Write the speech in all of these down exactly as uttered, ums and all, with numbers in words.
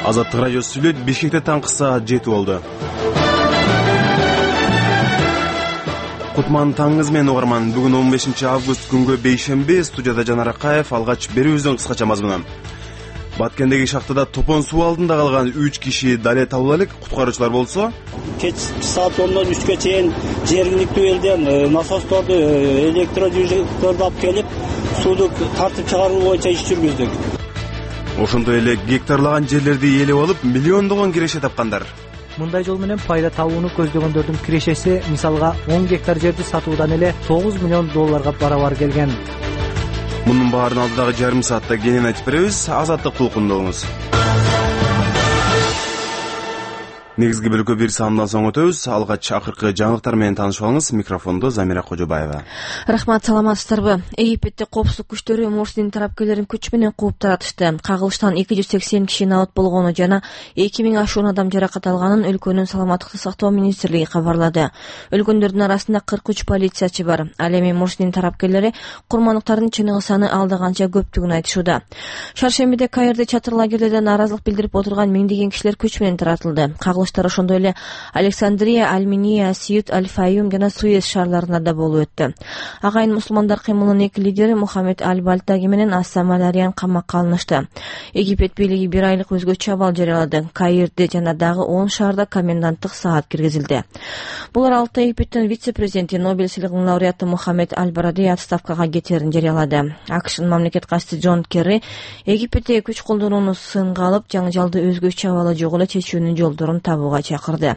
Азаттык радиосу сүйлөйт. Бишкекте таңкы саат жети болду. Кутман таңыңыз менен угарман. Бүгүн он бешинчи август күнгө бейшемби. Студияда Жанар Акаев. Алгач берүүбүздүн кыскача мазмуну. Баткендеги шахтада топон суу алдында калган үч киши дале табыла элек. Куткаруучулар болсо кеч саат ондон үчкө чейин жергиликтүү элден насосторду, электродвижокторду алып келип, сууду тартып чыгаруу боюнча иш жүргүздүк. Ошондой эле гектарлаган жерлерди ээлеп алып, миллиондогон киреше тапкандар. Мындай жол менен пайда табууну көздөгөндөрдүн кирешеси мисалга он гектар жерди сатуудан эле тогуз миллион долларга барабар келген. Мунун баарын алдыдагы жарым саатта кенен айтып беребиз. Азаттык толкунда болуңуз. Негизги бөлүккө бир саамдан соң өтөбүз. Алгач акыркы жаңылыктар менен таанышып алыңыз. Микрофондо Замира Кожобаева. Рахмат, саламатсыздарбы? Египетте коопсуздук күчтөрү Мурсидин тарапкерлерин күч менен кууп таратышты. Кагылыштан эки жүз сексен киши набат болгону жана эки миң ашуун адам жаракат алганын өлкөнүн саламаттыкты сактоо министрлиги кабарлады. Өлгөндөрдүн арасында кырк үч полициячы бар. Ал эми Мурсидин тарапкерлери курмандыктардын чыныгы саны алда канча көптүгүн айтышууда. Шаршембиде Каирде чатыр лагерлерде нааразылык билдирип отурган миңдеген кишилер күч менен таратылды. Ошондой эле Александрия, Альминия, Сиют, Аль-Файюм жана Суэц шаарларында да болуп өттү. Агайын мусулмандар кыймылынын эки лидери Мухаммед Аль-Бальтаги менен Ассам Аль-Ариан камакка алынышты. Египет бийлиги бир айлык өзгөчө абал жарыялады. Каирде жана дагы он шаарда коменданттык саат киргизилди. Булар алты Египеттин вице-президенти, Нобель сыйлыгынын лауреаты Мухаммед Аль-Баради отставкага кетерин жарыялады. АКШнын мамлекет катчысы Джон Керри Египетте күч колдонууну сынга алып, жаңжалды өзгөчө абалы жок эле чечүүнүн жолдорун табууга чакырды.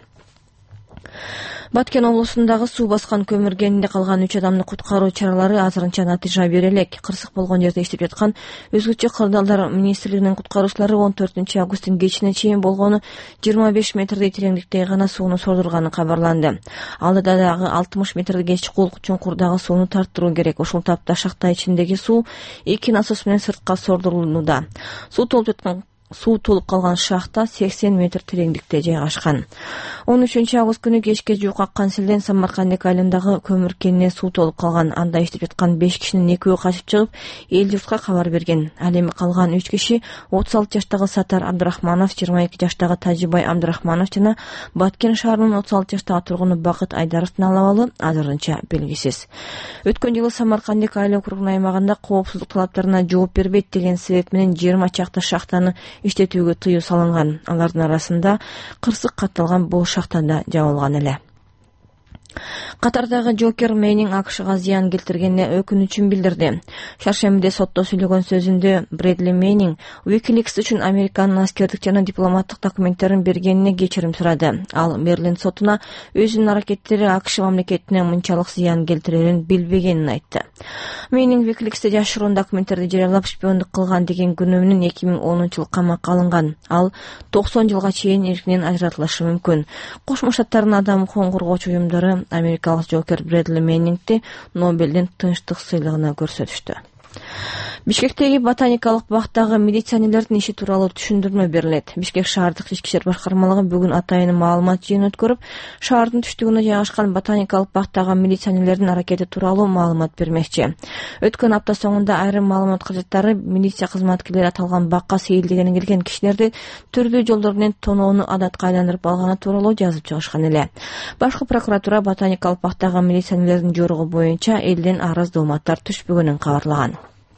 Баткен облусундагы суу баскан көмүр кенинде калган үч адамды куткаруу чаралары азырынча натыйжа бере элек. Кырсык болгон жерде иштеп жаткан өзгөчө кырдаалдар министрлигинин куткаруучулары он төртүнчү августтун кечине чейин болгону жыйырма беш метрдей тереңдикте гана сууну сордурганы кабарланды. Алдыда дагы алтымыш метрдеги чукул чуңкурдагы сууну тарттыруу керек. Ошол тапта шахта ичиндеги суу эки насос менен сыртка сордурулууда. Суу толуп жаткан Суу толуп калган шахта сексен метр тереңдикте жайгашкан. он үчүнчү август күнү кечке жуук аккан селден Самаркандек айылындагы көмүр кенине суу толуп калган. Анда иштеп жаткан беш кишинин экөө качып чыгып, эл журтка кабар берген. Ал эми калган үч киши отуз алты жаштагы Сатар Абдырахманов, жыйырма эки жаштагы Тажибай Абдырахманов жана Баткен шаарынын отуз алты жаштагы тургуну Бакыт Айдаровдун алабалы азырынча белгисиз. Өткөн жылы Самаркандек айыл округунун аймагында коопсуздук талаптарына жооп бербейт деген себеп менен жыйырма чакты шахтаны иштетүүгө тыюу салынган. Алардын арасында кырсык катталган бул шахтада жабылган эле. Катардагы Джокер Мейнин АКШга зыян келтиргенине өкүнүчүн билдирди. Шаршембиде сотто сүйлөгөн сөзүндө Брэдли Мейнин Wikileaks үчүн Американын аскердик жана дипломаттык документтерин бергенине кечирим сурады. Ал Мерлин сотуна өзүнүн аракеттери АКШ мамлекетине мынчалык зыян келтирерин билбегенин айтты. Мейнин Wikileaks'те жашыруун документтерди жарыялап шпиондук кылган деген күнөө менен эки миң онунчу жылы камакка алынган. Ал токсон жылга чейин эркинен ажыратылышы мүмкүн. Кошмо Штаттардын адам укугун коргоочу уюмдары америкалык Джокер Брэдли Мейнингти Нобелдин тынчтык сыйлыгына көрсөтүштү. Бишкектеги ботаникалык бактагы милиционерлердин иши тууралуу түшүндүрмө берилет. Бишкек шаардык ички иштер башкармалыгы бүгүн атайын маалымат жыйын өткөрүп, шаардын түштүгүнө жайгашкан ботаникалык бактагы милиционерлердин аракети тууралуу маалымат бермекчи. Өткөн апта соңунда айрым маалымат кызматтары милиция кызматкерлери аталган бакка сейилдегени келген кишилерди түрдүү жолдор менен тоноону адатка айландырып алганы тууралуу жазып чыгышкан эле. Башкы прокуратура ботаникалык бактагы милиционерлердин жоругу боюнча элден арыз дооматтар түшпөгөнүн кабарлаган.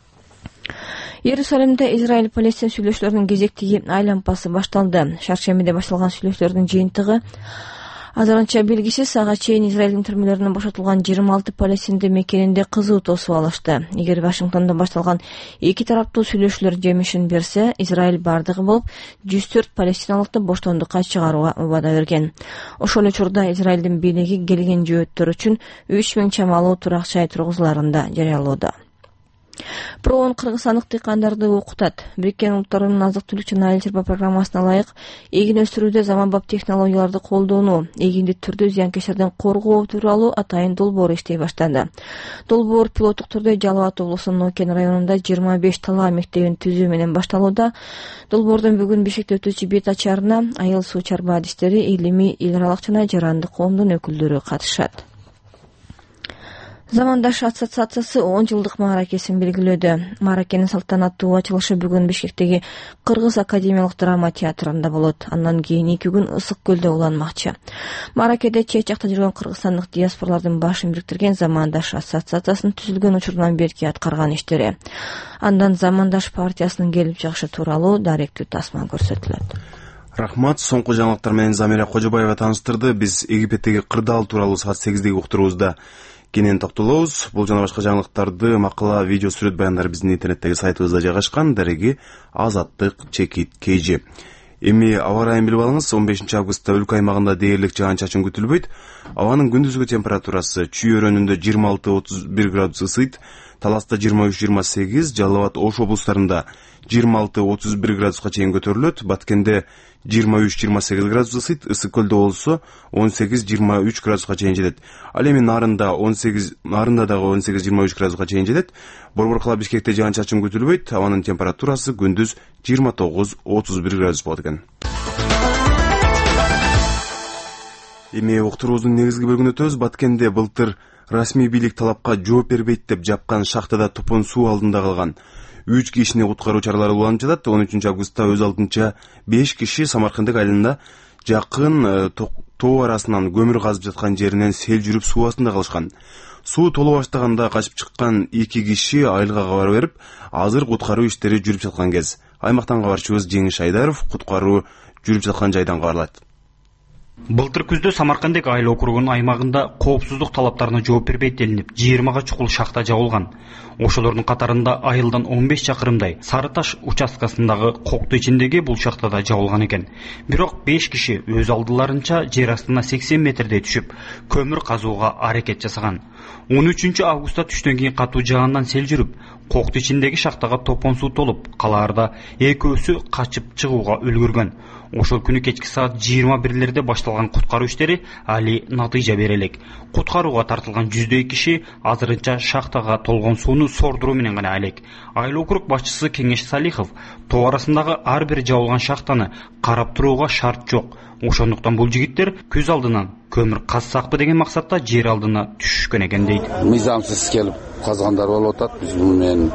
Иерусалимде Израиль-Палестин сүйлөшүүлөрүнүн кезектеги айлампасы башталды. Шаршембиде башталган сүйлөшүүлөрдүн жыйынтыгы азырынча белгисиз. Ага чейин Израилдин түрмөлөрүнөн бошотулган жыйырма алты палестиндин мекенинде кызуу тосуп алышты. Эгер Вашингтондо башталган эки тараптуу сүйлөшүүлөр жемишин берсе, Израиль бардыгы болуп жүз төрт палестиналыкты боштондукка чыгарууга убада берген. Ошол учурда Израилдин бийлиги келген жөөттөр үчүн үч миң чамалуу турак жай тургузуларын да жарыялоодо. Проон кыргызстандык дыйкандарды окутат. Бириккен Улуттардын азык-түлүк жана айыл чарба программасына ылайык эгин өстүрүүдө заманбап технологияларды колдонуу, эгинди түрдүү зыянкечтерден коргоо тууралуу атайын долбоор иштей баштады. Долбоор пилоттук түрдө Жалал Абад облусунун Нокен районунда жыйырма беш талаа мектебин түзүү менен башталууда. Долбоордун бүгүн Бишкекте өтүүчү бет ачарына айыл суу чарба адистери, илимий, эл аралык жана жарандык коомдун өкүлдөрү катышат. Замандаш ассоциациясы он жылдык мааракесин белгилөөдө. Мааракенин салтанаттуу ачылышы бүгүн Бишкектеги Кыргыз академиялык драма театрында болот. Андан кийин эки күн Ысык көлдө уланмакчы. Мааракеде чет жакта жүргөн кыргызстандык диаспоралардын башын бириктирген Замандаш ассоциациясынын түзүлгөн учурунан берки аткарган иштери. Андан Замандаш партиясынын келип чыгышы тууралуу даректүү тасма көрсөтүлөт. Рахмат, соңку жаңылыктар менен Замира Кожобаева тааныштырды. Биз Египеттеги кырдаал тууралуу саат сегиздеги уктуруубузда кенен токтолобуз. Бул жана башка жаңылыктарды, макала, видео, сүрөт баяндары биздин интернеттеги сайтыбызда жайгашкан. Дареги Азаттык Чекит Кейжи. Эми аба ырайын билип алыңыз. он бешинчи августта өлкө аймагында дээрлик жаан-чачын күтүлбөйт. Абанын күндүзгү температурасы Чүй өрөөнүндө жыйырма алты отуз бир градус ысыйт, Таласта жыйырма үч жыйырма сегиз, Жалал Абад Ош облустарында жыйырма алты отуз бир градуска чейин көтөрүлөт. Баткенде жыйырма үч жыйырма сегиз градус ысыйт, Ысык көлдө болсо он сегиз жыйырма үч градуска чейин жетет. Ал эми Нарында он сегиз, Нарында дагы он сегиз жыйырма үч градуска чейин жетет. Борбор-кала Бишкекте жаан-чачын күтүлбөйт. Абанын температурасы күндүз жыйырма тогуз отуз бир градус болот экен. Эми уктуруубуздун негизги бөлүгүнө өтөбүз. Баткенде былтыр расмий бийлик талапка жооп бербейт деп жапкан шахтада топон суу алдында калган үч кишини куткаруу чаралары уланып жатат. он үчүнчү августта өз алдынча беш киши Самаркандык айылында жакын тоо арасынан көмүр казып жаткан жеринен сел жүрүп суу астында калышкан. Суу толо баштаганда качып чыккан эки киши айылга кабар берип, азыр куткаруу иштери жүрүп жаткан кез. Аймактан кабарчыбыз Жеңиш Айдаров куткаруу жүрүп жаткан жайдан кабарлайт. Былтыр күздө Самаркандык айыл округунун аймагында коопсуздук талаптарына жооп бербейт делинип, жыйырмага чукул шахта жабылган. Ошолордун катарында айылдан он беш чакырымдай Сары Таш участкасындагы кокту ичиндеги бул шахтада жабылган экен. Бирок беш киши өз алдыларынча жер астына сексен метрдей түшүп, көмүр казууга аракет жасаган. он үчүнчү августта түштөн кийин катуу жагандан сел жүрүп, кокту ичиндеги шахтага топон суу толуп, калаарда экөөсү качып чыгууга үлгүргөн. Ошол күнү кечки саат жыйырма бирлерде башталган куткаруу иштери али натыйжа бере элек. Куткарууга тартылган жүздөй киши азырынча шахтага толгон сууну сордуруу менен гана элек. Айыл округ башчысы Кеңеш Салихов тоо арасындагы ар бир жабылган шахтаны карап турууга шарт жок. Ошондуктан бул жигиттер күз алдынан көмүр казсакпы деген максатта жер алдына түшүшкөн экен дейт. Мыйзамсыз келип казгандар болуп атат. Биз менен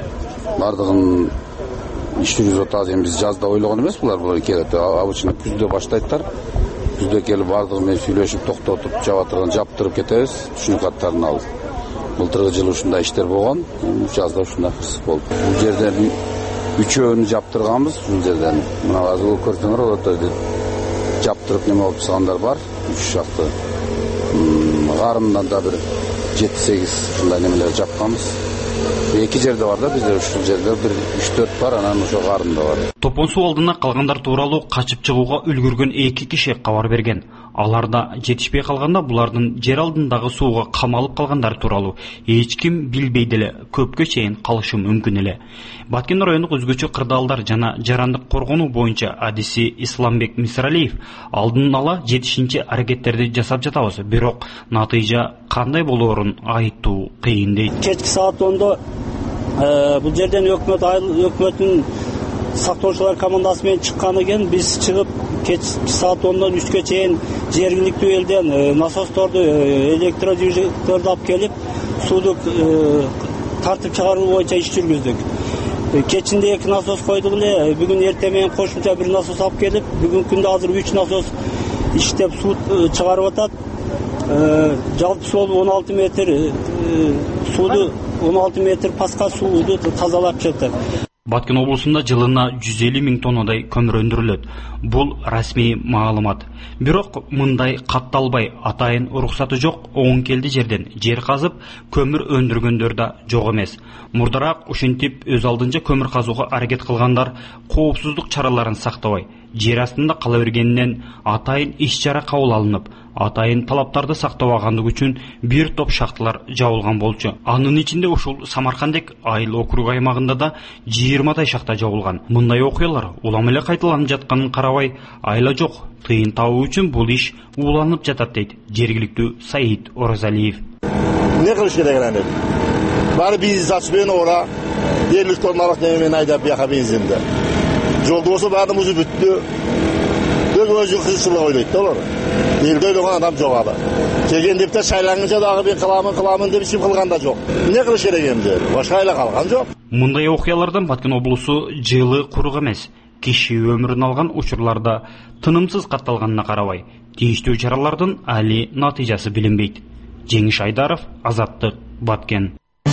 бардыгын иш жүргүзүп атабыз. Эми биз жазда ойлогон эмес булар, булар келет. Обычно күздө баштайттар. Күздө келип бардыгы менен сүйлөшүп, токтотуп, жабатырган жаптырып кетебиз, түшүнүк каттарын алып. Былтыркы жылы ушундай иштер болгон, жазда ушундай кырсык болду. Бул жерден үчөөнү жаптырганбыз, бул жерден. Мына азыр көрсөңөр болот. Жаптырып неме болуп чыккандар бар, үч шакты. Гарымдан да бир жети сегиз ушундай немелер жапканбыз. Эки жерде бар да, бизде ушул жерде бир үч төрт бар, анан ошо гарымда бар. Топон суу алдына калгандар тууралуу качып чыгууга үлгүргөн эки киши кабар берген. Аларда жетишпей калганда булардын жер алдындагы сууга камалып калгандар тууралуу эч ким билбей деле көпкө чейин калышы мүмкүн эле. Баткен райондук өзгөчө кырдаалдар жана жарандык коргонуу боюнча адиси Исламбек Мисралиев алдын ала жетишинче аракеттерди жасап жатабыз, бирок натыйжа кандай болоорун айттуу кыйын дейт. Кечки саат ондо бул жерден өкмөт айыл өкмөтүнүн сактоочулар командасы менен чыккан экен. Биз чыгып кечки саат ондон үчкө чейин жергиликтүү элден насосторду, электродвижокторду алып келип, сууду тартып чыгаруу боюнча иш жүргүздүк. Кечинде эки насос койдук эле, бүгүн эртең менен кошумча бир насос алып келип, бүгүнкү күндө азыр үч насос иштеп суу чыгарып атат. Жалпысы ол он алты метр сууду, он алты метр паска сууду тазалап жатат. Баткен облусунда жылына жүз элүү миң тоннадай көмүр өндүрүлөт. Бул расмий маалымат. Бирок мындай катталбай, атайын уруксаты жок оң келди жерден жер казып көмүр өндүргөндөр да жок эмес. Мурдараак ушинтип өз алдынча көмүр казууга аракет кылгандар коопсуздук чараларын сактабай, жер астында кала бергенинен атайын иш-чара кабыл алынып, атайын талаптарды сактабагандыгы үчүн бир топ шахталар жабылган болчу. Анын ичинде ушул Самаркандык айыл округу аймагында да жыйырмадай шахта жабылган. Мындай окуялар улам эле кайталанып жатканын карабай, айла жок, тыйын табуу үчүн бул иш уланып жатат дейт жергиликтүү Саид Оразалиев. Не кылыш керек эле? Баары бизнес ачпен ора, дерликтердин арасынан мен айдап бияка бензинде. Жолду болсо баардыгыбызы бүттү. Өз өзү кызчылык ойлойт да алар. Элде ойлогон адам жок ала. келген деп та шайланғанша дагы мен кыламын кыламын деп ишин кылган да жок. Эмне кылыш керек эмди? Башка айла калган жок. Мындай окуялардан Баткен облусу жылы курук эмес, киши өмүрүн алган учурларда тынымсыз катталганына карабай, тийиштүү чаралардын али натыйжасы билинбейт. Жеңиш Айдаров, Азаттык, Баткен.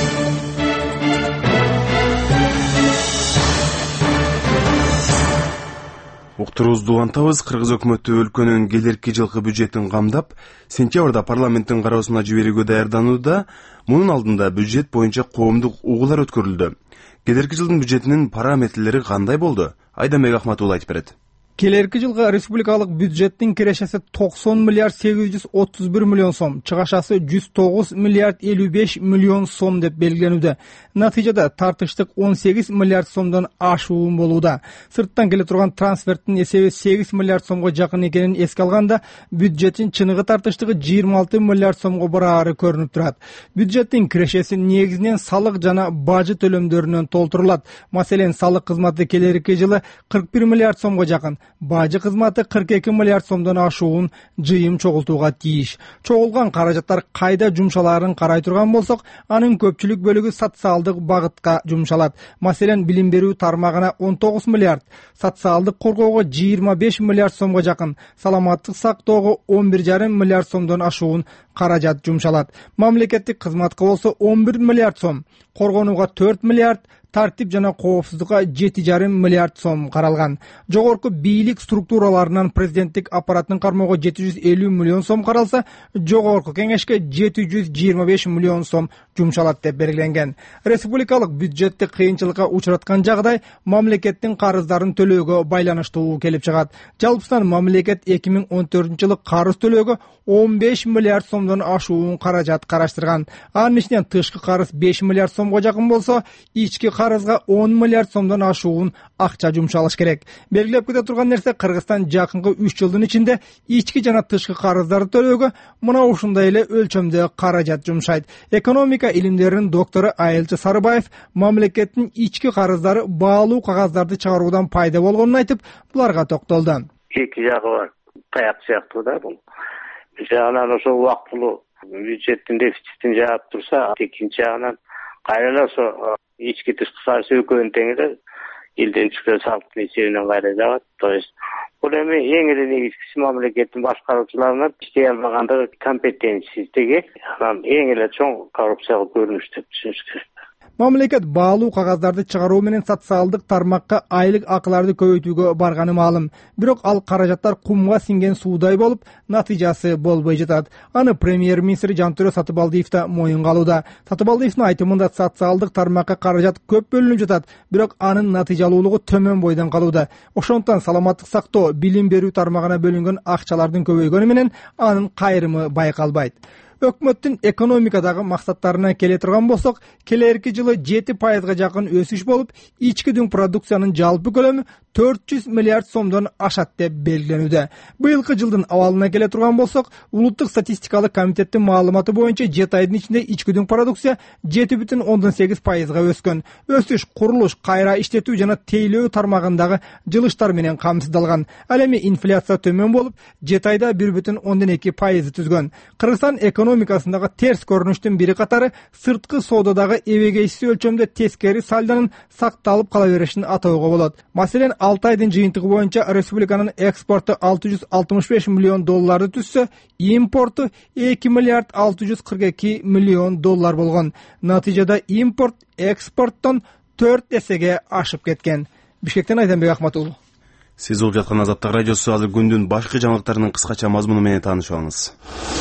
Уктуруубузду улантабыз. Кыргыз өкмөтү өлкөнүн келерки жылкы бюджетин камдап, сентябрда парламенттин кароосуна жиберүүгө даярданууда. Мунун алдында бюджет боюнча коомдук угуулар өткөрүлдү. Келерки жылдын бюджетинин параметрлери кандай болду? Айдамбек Ахматулла айтып берет. Келерки жылга республикалык бюджеттин кирешеси токсон миллиард сегиз жүз отуз бир миллион сом, чыгашасы жүз тогуз миллиард элүү беш миллион сом деп белгиленүүдө. Натыйжада тартыштык он сегиз миллиард сомдон ашуу болууда. Сырттан келе турган трансферттин эсеби сегиз миллиард сомго жакын экенин эске алганда, бюджеттин чыныгы тартыштыгы жыйырма алты миллиард сомго бараары көрүнүп турат. Бюджеттин кирешеси негизинен салык жана бажы төлөмдөрүнөн толтурулат. Маселен, салык кызматы келерки жылы кырк бир миллиард сомго жакын, бажы кызматы кырк эки миллиард сомдон ашуун жыйым чогултууга тийиш. Чогулган каражаттар кайда жумшалаарын карай турган болсок, анын көпчүлүк бөлүгү социалдык багытка жумшалат. Маселен, билим берүү тармагына он тогуз миллиард, социалдык коргоого жыйырма беш миллиард сомго жакын, саламаттык сактоого он бир жарым миллиард сомдон ашуун каражат жумшалат. Мамлекеттик кызматка болсо он бир миллиард сом, коргонууга төрт миллиард, тартип жана коопсуздукка жети жарым миллиард сом каралган. Жогорку бийлик структураларынан президенттик аппараттын кармоого жети жүз элүү миллион сом каралса, жогорку кеңешке жети жүз жыйырма беш миллион сом жумшалат деп белгиленген. Республикалык бюджетти кыйынчылыкка учураткан жагдай мамлекеттин карыздарын төлөөгө байланыштуу келип чыгат. Жалпысынан мамлекет эки миң он төртүнчү жылы карыз төлөөгө он беш миллиард сомдон ашуун каражат караштырган. Анын ичинен тышкы карыз беш миллиард сомго жакын болсо, ички карызга он миллиард сомдон ашуун акча жумшалыш керек. Белгилеп кете турган нерсе, Кыргызстан жакынкы үч жылдын ичинде ички жана тышкы карыздарды төлөөгө мына ушундай эле өлчөмдө каражат жумшайт. Экономика илимдеринин доктору Айылчы Сарыбаев мамлекеттин ички карыздары баалуу кагаздарды чыгаруудан пайда болгонун айтып, буларга токтолду. Эки жагы бар. Каяк сыяктуу да бул. Бир жагынан ошо убактылуу бюджеттин дефицитин жаап турса, экинчи жагынан кайра ошо ички тышкы карыз экөөнүн тең эле элден түшкөн салыктын эсебинен кайра жагат. То есть бул эми эң эле негизгиси мамлекеттин башкаруучуларынын иштей албагандыгы, компетенциялыгы, анан эң эле чоң коррупциялык көрүнүш деп түшүнүш керек. Мамлекет баалуу кагаздарды чыгаруу менен социалдык тармакка айлык акыларды көбөйтүүгө барганы маалым. Бирок ал каражаттар кумга сиңген суудай болуп, натыйжасы болбой жатат. Аны премьер-министр Жантөрө Сатыбалдиев да моюнга алууда. Сатыбалдиевдин айтымында социалдык тармакка каражат көп бөлүнүп жатат, бирок анын натыйжалуулугу төмөн бойдон калууда. Ошондуктан саламаттык сактоо, билим берүү тармагына бөлүнгөн акчалардын көбөйгөнү менен анын кайрымы байкалбайт. Өкмөттүн экономикадагы максаттарына келе турган болсок, келерки жылы жети пайызга жакын өсүш болуп, ички дүң продукциянын жалпы көлөмү төрт жүз миллиард сомдон ашат деп белгиленүүдө. Быйылкы жылдын абалына келе турган болсок, улуттук статистикалык комитеттин маалыматы боюнча жети айдын ичинде ички дүң продукция жети бүтүн ондон сегиз пайызга өскөн. Өсүш курулуш, кайра иштетүү жана тейлөө тармагындагы жылыштар менен камсыздалган. Ал эми инфляция төмөн болуп, жети айда бир бүтүн ондон эки пайызды түзгөн. Кыргызстан экономикасындагы терс көрүнүштүн бири катары сырткы соодадагы эбегейсиз өлчөмдө тескери сальдонун сакталып кала беришин атоого болот. Маселен, алты айдын жыйынтыгы боюнча республиканын экспорту алты жүз алтымыш беш миллион долларды түзсө, импорту эки миллиард алты жүз кырк эки миллион доллар болгон. Натыйжада импорт экспорттон төрт эсеге ашып кеткен. Бишкектен Айдамбек Ахматулла. Сиз угуп жаткан Азаттык радиосу. Азыр күндүн башкы жаңылыктарынын кыскача мазмуну менен таанышып алыңыз.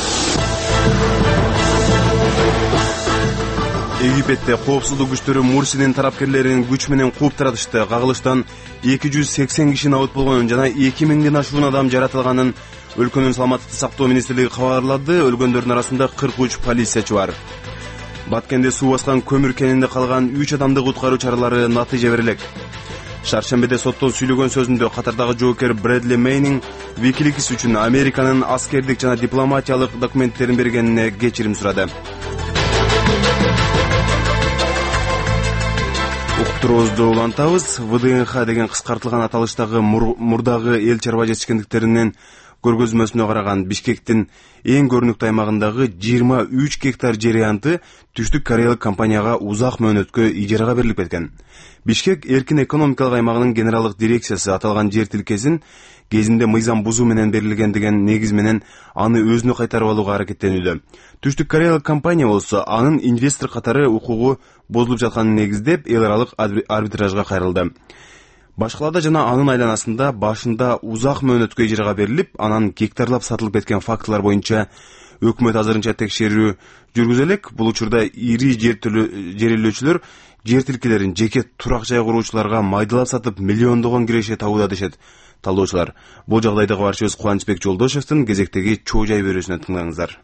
Египетте коопсуздук күчтөрү Мурсинин тарапкерлерин күч менен кууп таратышты. Кагылыштан эки жүз сексен киши набыт болгонун жана эки миңден ашуун адам жаратылганын өлкөнүн саламаттыкты сактоо министрлиги кабарлады. Өлгөндөрдүн арасында кырк үч полициячы бар. Баткенде суу баскан көмүр кенинде калган үч адамды куткаруу чаралары натыйжа берилек. Шаршембиде соттон сүйлөгөн сөзүндө катардагы жоокер Брэдли Мейнинг Wikileaks үчүн Американын аскердик жана дипломатиялык документтерин бергенине кечирим сурады. Уктуруубузду улантабыз. вэ дэ эн ха деген кыскартылган аталыштагы мурдагы эл чарба жетишкендиктеринен көргөзмөсүнө караган Бишкектин эң көрүнүктүү аймагындагы жыйырма үч гектар жер аянты Түштүк Кореялык компанияга узак мөөнөткө ижарага берилип кеткен. Бишкек эркин экономикалык аймагынын генералдык дирекциясы аталган жер тилкесин кезинде мыйзам бузуу менен берилген деген негиз менен аны өзүнө кайтарып алууга аракеттенүүдө. Түштүк Кореялык компания болсо анын инвестор катары укугу бузулуп жатканын негиздеп эл аралык арбитражга кайрылды. Башкалада жана анын айланасында башында узак мөөнөткө ижарага берилип, анан гектарлап сатылып кеткен фактылар боюнча өкмөт азырынча текшерүү жүргүзө элек. Бул учурда ири жер ээлөөчүлөр жер тилкелерин жеке турак жай куруучуларга майдалап сатып миллиондогон киреше табууда дешет талоочулар. Бул жагдайды кабарчыбыз Кубанычбек Жолдошевдун кезектеги чоо жай берүүсүнө тыңдаңыздар.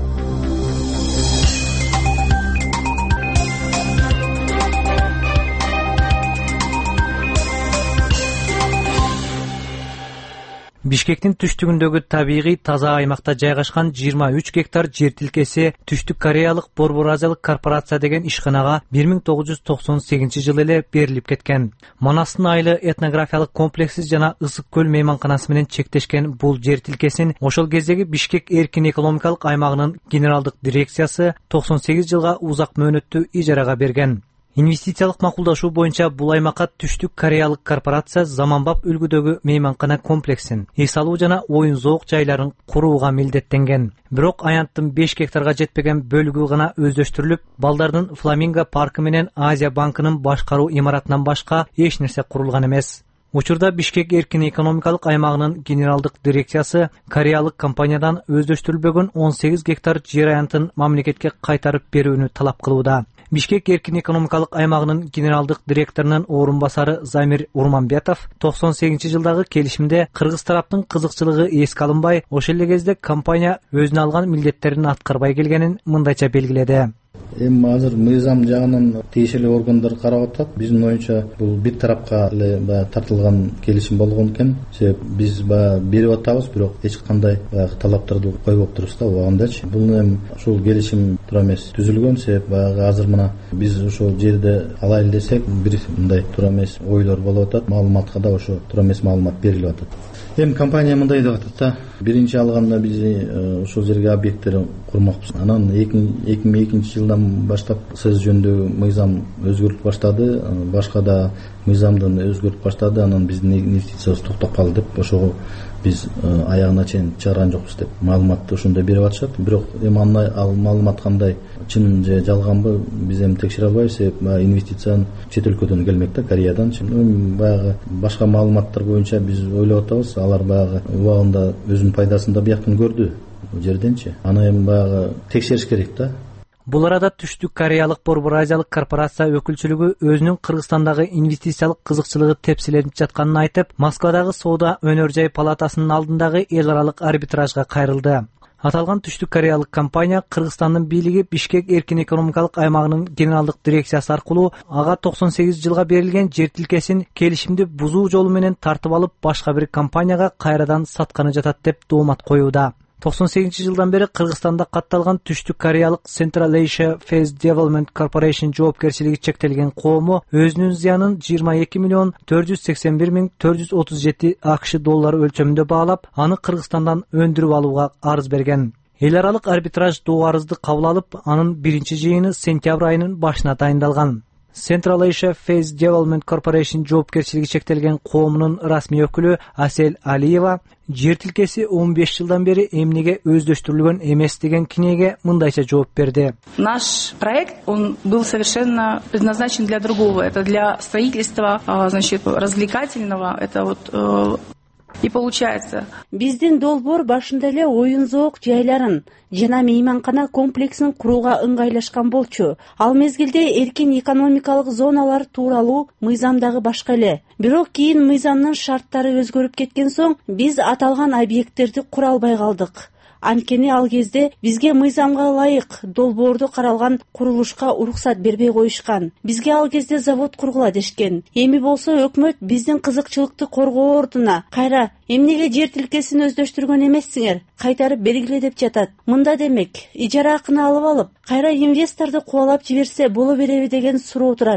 Бишкектин түштүгүндөгү табигый таза аймакта жайгашкан жыйырма үч гектар жер тилкеси Түштүк Кореялык Борбор Азиялык корпорация деген ишканага бир миң тогуз жүз токсон сегизинчи жылы эле берилип кеткен. Манастын айылы этнографиялык комплекси жана Ысык көл мейманканасы менен чектешкен бул жер тилкесин ошол кездеги Бишкек эркин экономикалык аймагынын генералдык дирекциясы токсон сегиз жылга узак мөөнөттүү ижарага берген. Инвестициялык макулдашуу боюнча бул аймакка Түштүк Кореялык корпорация заманбап үлгүдөгү мейманкана комплексин, эс алуу жана оюн зоок жайларын курууга милдеттенген. Бирок аянттын беш гектарга жетпеген бөлүгү гана өздөштүрүлүп, балдардын Фламинго паркы менен Азия банкынын башкаруу имаратынан башка эч нерсе курулган эмес. Учурда Бишкек эркин экономикалык аймагынын генералдык дирекциясы кореялык компаниядан өздөштүрүлбөгөн он сегиз гектар жер аянтын мамлекетке кайтарып берүүнү талап кылууда. Бишкек эркин экономикалык аймагынын генералдык директорунун орун басары Замир Урманбетов токсон сегизинчи жылдагы келишимде кыргыз тараптын кызыкчылыгы эске алынбай, ошол эле кезде компания өзүнө алган милдеттерин аткарбай келгенин мындайча белгиледи. Эми азыр мыйзам жагынан тиешелүү органдар карап атат. Биздин оюнча бул бир тарапка эле баягы тартылган келишим болгон экен. Себеп биз баягы берип атабыз, бирок эч кандай баягы талаптарды койбоп турубуз да убагындачы. Бул эми ушул келишим туура эмес түзүлгөн, себеп баягы азыр мына биз ошол жерде алайлы десек, бир мындай туура эмес ойлор болуп атат. Маалыматка да ошо туура эмес маалымат берилип атат. Эми компания мындай деп атат да, биринчи алганда биз ошол жерге объекттер курмакпыз. Анан эки миң экинчи жылдан баштап сөз жөнүндөгү мыйзам өзгөрүлүп баштады, башка да мыйзамдын өзгөрүп баштады. Анан биздин инвестициябыз токтоп калды деп, ошого биз аягына чейин чыгарган жокпуз деп маалыматты ошондой берип атышат. Бирок эми ал маалымат кандай, чын же жалганбы биз эми текшере албайбыз, себеп инвестицияны чет өлкөдөн келмек да, Кореядан. Эми баягы башка маалыматтар боюнча биз ойлоп атабыз, алар баягы убагында өзүнүн пайдасын да бияктан көрдү жерденчи. Аны эми баягы текшериш керек да. Бул арада Түштүк Кореялык Борбор Азиялык корпорация өкүлчүлүгү өзүнүн Кыргызстандагы инвестициялык кызыкчылыгы тепселенип жатканын айтып, Москвадагы соода өнөр жай палатасынын алдындагы эл аралык арбитражга кайрылды. Аталган Түштүк Кореялык компания Кыргызстандын бийлиги Бишкек эркин экономикалык аймагынын генералдык дирекциясы аркылуу ага токсон сегиз жылга берилген жер тилкесин келишимди бузуу жолу менен тартып алып, башка бир компанияга кайрадан сатканы жатат деп доомат коюуда. токсон сегизинчи жылдан бери Кыргызстанда катталган Түштүк Кореялык Central Asia Phase Development Corporation жоопкерчилиги чектелген коому өзүнүн зыянын жыйырма эки миллион төрт жүз сексен бир миң төрт жүз отуз жети акш доллары өлчөмүндө баалап, аны Кыргызстандан өндүрүп алууга арыз берген. Эл аралык арбитраж доо арызды кабыл алып, анын биринчи жыйыны сентябрь айынын башына дайындалган. Central Asia Phase Development Corporation жоопкерчилиги чектелген коомунун расмий өкүлү Асель Алиева жер тилкеси он беш жылдан бери эмнеге өздөштүрүлгөн эмес деген кинеге мындайча жооп берди. Наш проект, он был совершенно предназначен для другого. Это для строительства, значит, развлекательного. Это вот и получается. Биздин долбоор башында эле оюн зоок жайларын жана мейманкана комплексин курууга ыңгайлашкан болчу. Ал мезгилде эркин экономикалык зоналар тууралуу мыйзамдагы башка эле. Бирок кийин мыйзамдын шарттары өзгөрүп кеткен соң биз аталган объекттерди кура албай калдык. Анткени ал кезде бизге мыйзамга ылайык долбоордо каралган курулушка уруксат бербей коюшкан. Бизге ал кезде завод кургула дешкен. Эми болсо өкмөт биздин кызыкчылыкты коргоо ордуна кайра эмнеге жер тилкесин өздөштүргөн эмессиңер, кайтарып бергиле деп жатат. Мында демек, ижара акыны алып алып, кайра инвесторду кубалап жиберсе боло береби деген суроо турат.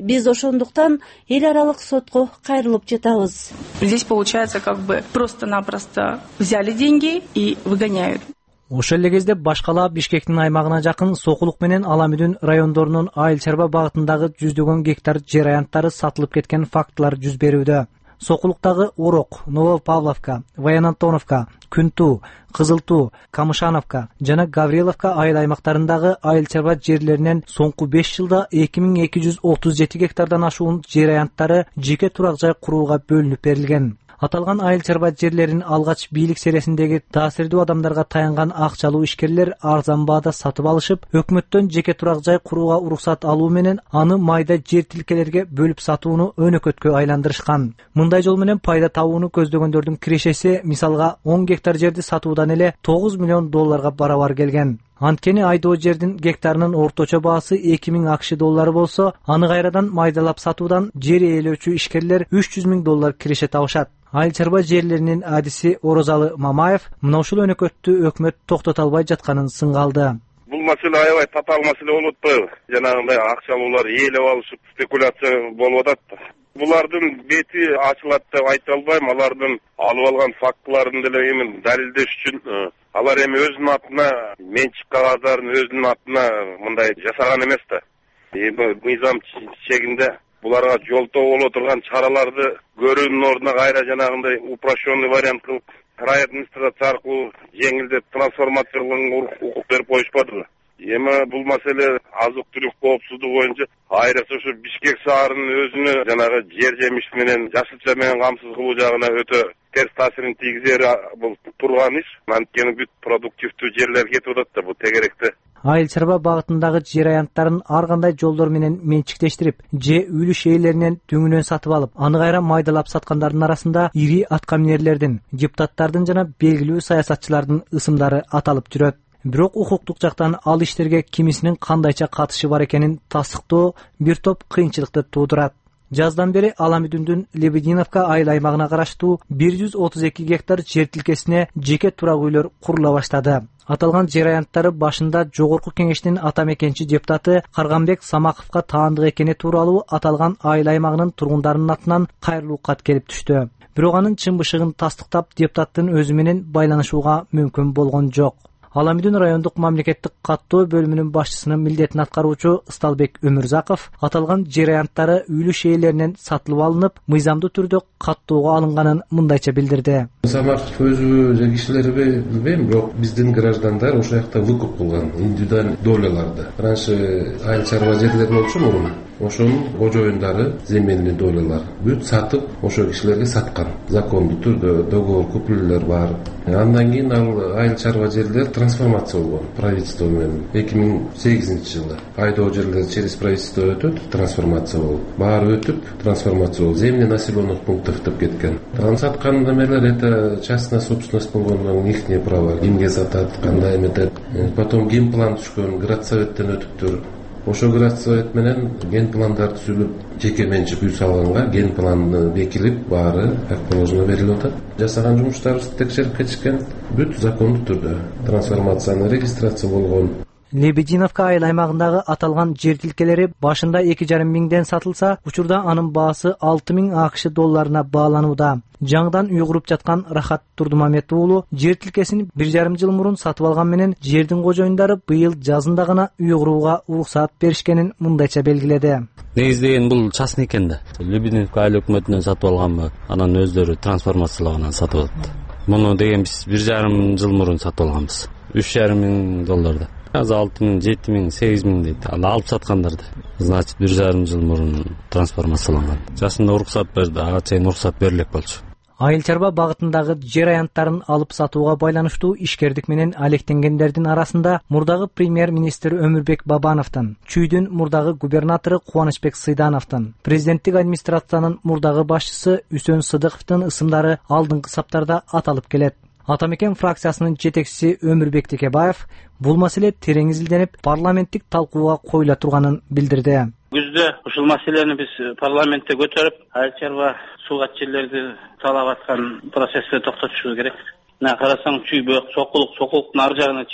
Биз ошондуктан эл аралык сотко кайрылып жатабыз. Здесь получается как бы просто-напросто взяли деньги и выгоняют. Ошол эле кезде башкала Бишкектин аймагына жакын Сокулук менен Аламүдүн райондорунун айыл чарба багытындагы жүздөгөн гектар жер аянттары сатылып кеткен фактылар жүз берүүдө. Сокулуктагы Урок, Новопавловка, Военантоновка, Күнтүү, Кызылтуу, Камышановка жана Гавриловка айыл аймактарындагы айыл чарба жерлеринен соңку беш жылда эки миң эки жүз отуз жети гектардан ашуун жер аянттары жеке турак жай курууга бөлүнүп берилген. Аталган айыл чарба жерлерин алгач бийлик сересиндеги таасирдүү адамдарга таянган акчалуу ишкерлер арзан баада сатып алышып, өкмөттөн жеке турак жай курууга уруксат алуу менен аны майда жер тилкелерге бөлүп сатууну өнөкөткө айландырышкан. Мындай жол менен пайда табууну көздөгөндөрдүн кирешеси мисалга он гектар жерди сатуудан эле тогуз миллион долларга барабар келген. Анткени айдоо жердин гектарынын орточо баасы эки миң акш доллары болсо, аны кайрадан майдалап сатуудан жер ээлөөчү ишкерлер үч жүз миң доллар киреше табышат. Айыл чарба жерлеринин адиси Орозалы Мамаев мына ушул өнөкөттү өкмөт токтото албай жатканын сынгалды. Бул маселе аябай татаал маселе болуп атпайбы? Жанагындай акчалуулар ээлеп алышып спекуляция болуп атат. Булардын бети ачылат деп айта албайм. Алардын алып алган фактыларын деле эми далилдеш үчүн алар эми өзүнүн атына менчик кагаздарын өзүнүн атына мындай жасаган эмес да. Эми мыйзам чегинде буларга жолтоо боло турган чараларды көрүүнүн ордуна кайра жанагындай упрощенный вариант кылып край администрация аркылуу жеңилдеп трансформация кылган укук берип коюшпадыбы? Эми бул маселе азык түлүк коопсуздугу боюнча айрыкча ушу Бишкек шаарынын өзүнө жанагы жер жемиш менен жашылча менен камсыз кылуу жагына өтө терс таасирин тийгизери бул турган иш. Анткени бүт продуктивдүү жерлер кетип атат да бул тегеректе. Айыл чарба багытындагы жер аянттарын ар кандай жолдор менен менчиктештирип, же үлүш ээлеринен түңүнөн сатып алып, аны кайра майдалап саткандардын арасында ири аткаминерлердин, депутаттардын жана белгилүү саясатчылардын ысымдары аталып жүрөт. Бирок укуктук жактан ал иштерге кимисинин кандайча катышы бар экенин тастыктоо бир топ кыйынчылыкты туудурат. Жаздан бери Аламүдүндүн Лебединовка айыл аймагына караштуу бир жүз отуз эки гектар жер тилкесине жеке турак үйлөр курула баштады. Аталган жер аянттары башында жогорку кеңештин ата мекенчи депутаты Карганбек Самаковго таандык экени тууралуу аталган айыл аймагынын тургундарынын атынан кайрылуу кат келип түштү. Бирок анын чын бышыгын тастыктап депутаттын өзү менен байланышууга мүмкүн болгон жок. Аламүдүн райондук мамлекеттик каттоо бөлүмүнүн башчысынын милдетин аткаруучу Ысталбек Өмүрзаков аталган жер аянттары үлүш ээлеринен сатылып алынып, мыйзамдуу түрдө каттоого алынганын мындайча билдирди. Самарков өзү же кишилери билбейм, бирок биздин граждандар ошол жакта выкуп кылган индивидуальный доляларды. Раньше айыл чарба жерлер болчу мурун. Ошонун кожоюндары, земельный долялар бүт сатып, ошол кишилерге саткан. Закондуу түрдө договор купулелер бар. Андан кийин ал айыл чарба жерлер трансформация болгон правительство менен эки миң сегизинчи жылы. Айдоо жерлер через правительство өтөт, трансформация болуп. Баары өтүп, трансформация болуп, земли населенных пунктов деп кеткен. Аны саткан немелер это частная собственность болгондон ихние права. Кимге сатат, кандай эметет. Потом генплан түшкөн, градсоветтен өтүптүр. Ошо градсовет менен ген пландарды түзүлүп, жеке менчик үй салганга ген планы бекилип, баары как положено берилип атат. Жасаган жумуштарыбызды текшерип кетишкен, бүт закондуу түрдө трансформацияны регистрация болгон. Лебединовка айыл аймагындагы аталган жер тилкелери башында эки жарым миңден сатылса, учурда анын баасы алты миң акш долларына бааланууда. Жаңыдан үй куруп жаткан Рахат Турдумамет уулу жер тилкесин бир жарым жыл мурун сатып алган менен жердин кожоюндары быйыл жазында гана үй курууга уруксат беришкенин мындайча белгиледи. Негиздеген бул частный экен да. Лебединовка айыл өкмөтүнөн сатып алганбы, анан өздөрү трансформациялагандан сатып алат. Муну деген биз бир жарым жыл мурун сатып алганбыз. үч жарым миң долларда. Азыр алты миң, жети миң, сегиз миң дейт. Ал алып саткандарды. Значит, бир жарым жыл мурун трансформацияланган. Жасында уруксат берди, ага чейин уруксат берилек болчу. Айыл чарба багытындагы жер аянттарын алып сатууга байланыштуу ишкердик менен алектенгендердин арасында мурдагы премьер-министр Өмүрбек Бабановдон, Чүйдүн мурдагы губернатору Кубанычбек Сыйдановдон, президенттик администрациянын мурдагы башчысы Үсөн Сыдыковдун ысымдары алдыңкы саптарда аталып келет. Ата мекен фракциясынын жетекчиси Өмүрбек Текебаев бул маселе терең изилденип, парламенттик талкууга коюла турганын билдирди. Күздө ушул маселени биз парламентте көтөрүп, айыл чарба суугат жерлерди талап аткан процессти токтотушубуз керек. Мына карасаң Чүйбөк, Сокулук, Сокулуктун ар жагына чейин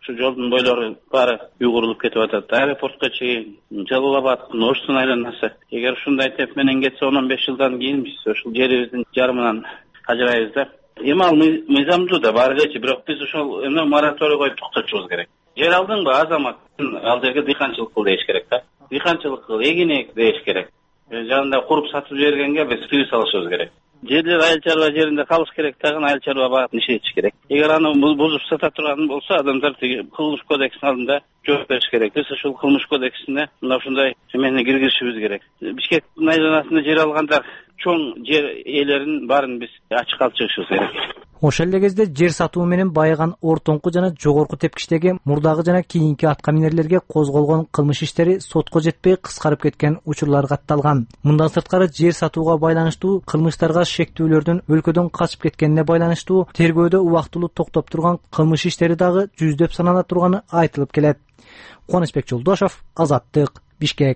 Ушу жолдун бойлору баары уйгурулуп кетип атат. Аэропортко чейин, Жалал Абад, Оштун айланасы. Эгер ушундай темп менен кетсе он он беш жылдан кийин биз ушул жерибиздин жарымынан ажырайбыз да. Эми ал мыйзамдуу да баары элечи, бирок биз ошол эмне мораторий коюп токтотушубуз керек. Жер алдыңбы азамат, ал жерге дыйканчылык кыл деш керек да. Дыйканчылык кыл, эгин эк деш керек. Жанында куруп сатып жибергенге биз тыюу салышыбыз керек. Жерлер айыл чарба жеринде калыш керек дагы, айыл чарба багытын иштетиш керек. Эгер аны бузуп сата турган болсо, адамдар тиги кылмыш кодексинин алдында жооп бериш керек. Биз ушул кылмыш кодексине мына ушундай эмени киргизишибиз керек. Бишкектин айланасында жер алгандар чоң жер ээлерин баарын биз ачыкка алып чыгышыбыз керек. Ошол эле кезде жер сатуу менен байыган ортоңку жана жогорку тепкичтеги мурдагы жана кийинки атка минерлерге козголгон кылмыш иштери сотко жетпей кыскарып кеткен учурлар катталган. Мындан сырткары жер сатууга байланыштуу кылмыштарга шектүүлөрдүн өлкөдөн качып кеткенине байланыштуу тергөөдө убактылуу токтоп турган кылмыш иштери дагы жүздөп санала турганы айтылып келет. Кубанычбек Жолдошов, Азаттык, Бишкек.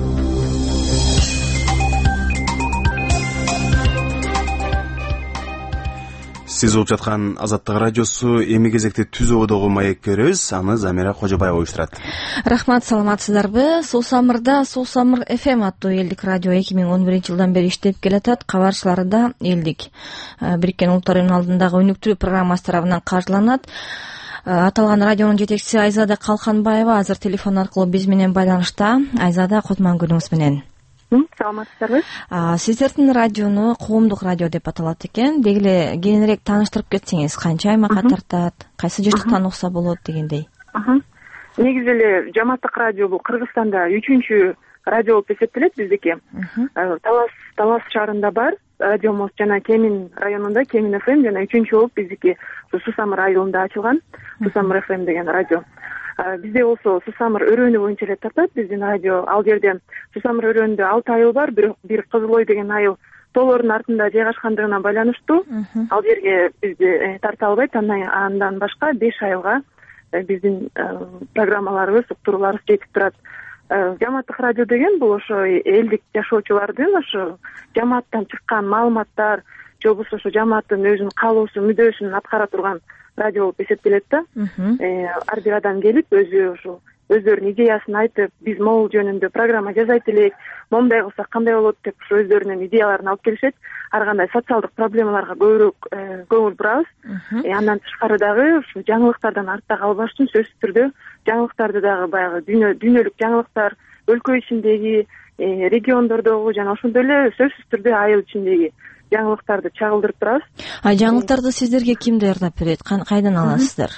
Сиз угуп жаткан Азаттык радиосу, эми кезекте Түз ободогу маек көрөбүз. Аны Замира Кожобаева уюштурат. Рахмат, саламатсыздарбы? Суу Самырда Суу Самыр эф эм аттуу элдик радио эки миң он биринчи жылдан бери иштеп келатат. Кабарчылары да элдик Бириккен Улуттар Уюмунун алдындагы өнүктүрүү программасы тарабынан каржыланат. Аталган радионун жетекчиси Айзада Калканбаева азыр телефон аркылуу биз менен байланышта. Айзада, кутман күнүңүз менен. Саламатсыздарбы? Сиздердин радиону коомдук радио деп аталат экен. Деги эле кененирээк тааныштырып кетсеңиз, канча аймакка тартат, кайсы жыштыктан укса болот дегендей. Негизи эле жамааттык радио бул Кыргызстанда үчүнчү радио болуп эсептелет биздики. Талас Талас шаарында бар радиомуз жана Кемин районунда Кемин эф эм жана үчүнчү болуп биздики Суу Самыр айылында ачылган Суу Самыр эф эм деген радио. Бизде болсо Суу Самыр өрөөнү боюнча эле тартат биздин радио. Ал жерде Суу Самыр өрөөнүндө алты айыл бар, бирок бир Кызыл Ой деген айыл тоолордун артында жайгашкандыгына байланыштуу ал жерге бизди тарта албайт. Андан башка беш айылга биздин программаларыбыз, уктурууларыбыз жетип турат. Жамааттык радио деген бул ошо элдик жашоочулардын ошо жамааттан чыккан маалыматтар, же болбосо ошо жамааттын өзүнүн каалоосун, мүдөөсүн аткара турган радио болуп эсептелет да. Ар бир адам келип өзү ошо өздөрүнүн идеясын айтып, биз могул жөнүндө программа жасайт элек, момундай кылсак кандай болот деп ошо өздөрүнүн идеяларын алып келишет. Ар кандай социалдык проблемаларга көбүрөөк көңүл бурабыз. Андан тышкары дагы ушу жаңылыктардан артта калбаш үчүн сөзсүз түрдө жаңылыктарды дагы баягы дүйнөлүк жаңылыктар, өлкө ичиндеги, региондордогу жана ошондой эле сөзсүз түрдө айыл ичиндеги жаңылыктарды чагылдырып турабыз. А жаңылыктарды сиздерге ким даярдап берет? Кайдан аласыздар?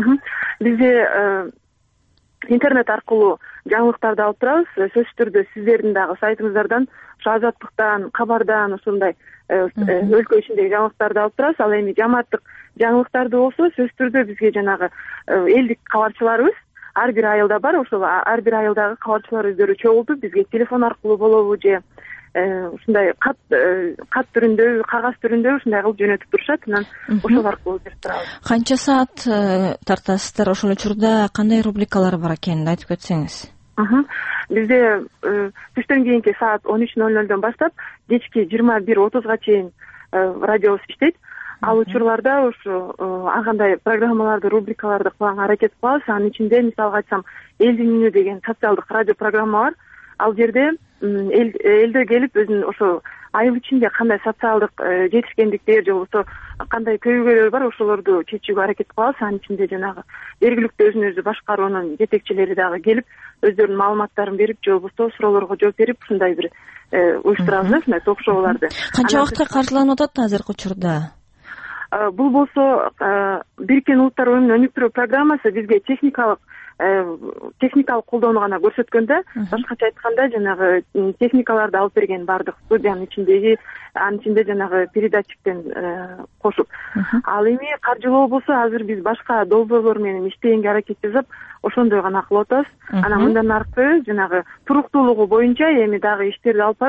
Бизде интернет аркылуу жаңылыктарды алып турабыз. Сөзсүз түрдө сиздердин дагы сайтыңыздардан, ошо Азаттыктан, Кабардан ошондой өлкө ичиндеги жаңылыктарды алып турабыз. Ал эми жамааттык жаңылыктарды болсо сөзсүз түрдө бизге жанагы элдик кабарчыларыбыз ар бир айылда бар. Ошол ар бир айылдагы кабарчылар өздөрү чогултуп бизге телефон аркылуу болобу же ушундай кат кат түрүндө, кагаз түрүндө ушундай кылып жөнөтүп турушат. Анан ошол аркылуу берип турабыз. Канча саат тартасыздар? Ошол учурда кандай рубрикалар бар экенин айтып кетсеңиз. Бизде түштөн кийинки саат он үч ноль нолдон баштап кечки жыйырма бир отузга чейин радиобуз иштейт. Ал учурларда ушу ар кандай программаларды, рубрикаларды кылганга аракет кылабыз. Анын ичинде мисалга айтсам, Элдин үнү деген социалдык радио программа бар. Ал жерде элде келип өзүнүн ошо айыл ичинде кандай социалдык жетишкендиктер же болбосо кандай көйгөйлөр бар, ошолорду чечүүгө аракет кылабыз. Анын ичинде жанагы жергиликтүү өзүн өзү башкаруунун жетекчилери дагы келип өздөрүнүн маалыматтарын берип же болбосо суроолорго жооп берип ушундай бир уюштурабыз, ушундай ток шоуларды. Канча убакытка каржыланып атат азыркы учурда? Бул болсо Бириккен Улуттар Уюмунун өнүктүрүү программасы бизге техникалык техникалык колдоону гана көрсөткөндө, башкача айтканда жанагы техникаларды алып берген бардык студиянын ичиндеги, анын ичинде жанагы передатчиктен кошуп. Ал эми каржылоо болсо азыр биз башка долбоорлор менен иштегенге аракет жасап, ошондой гана кылып атабыз. Анан мындан аркы жанагы туруктуулугу боюнча эми дагы иштерди алып барып,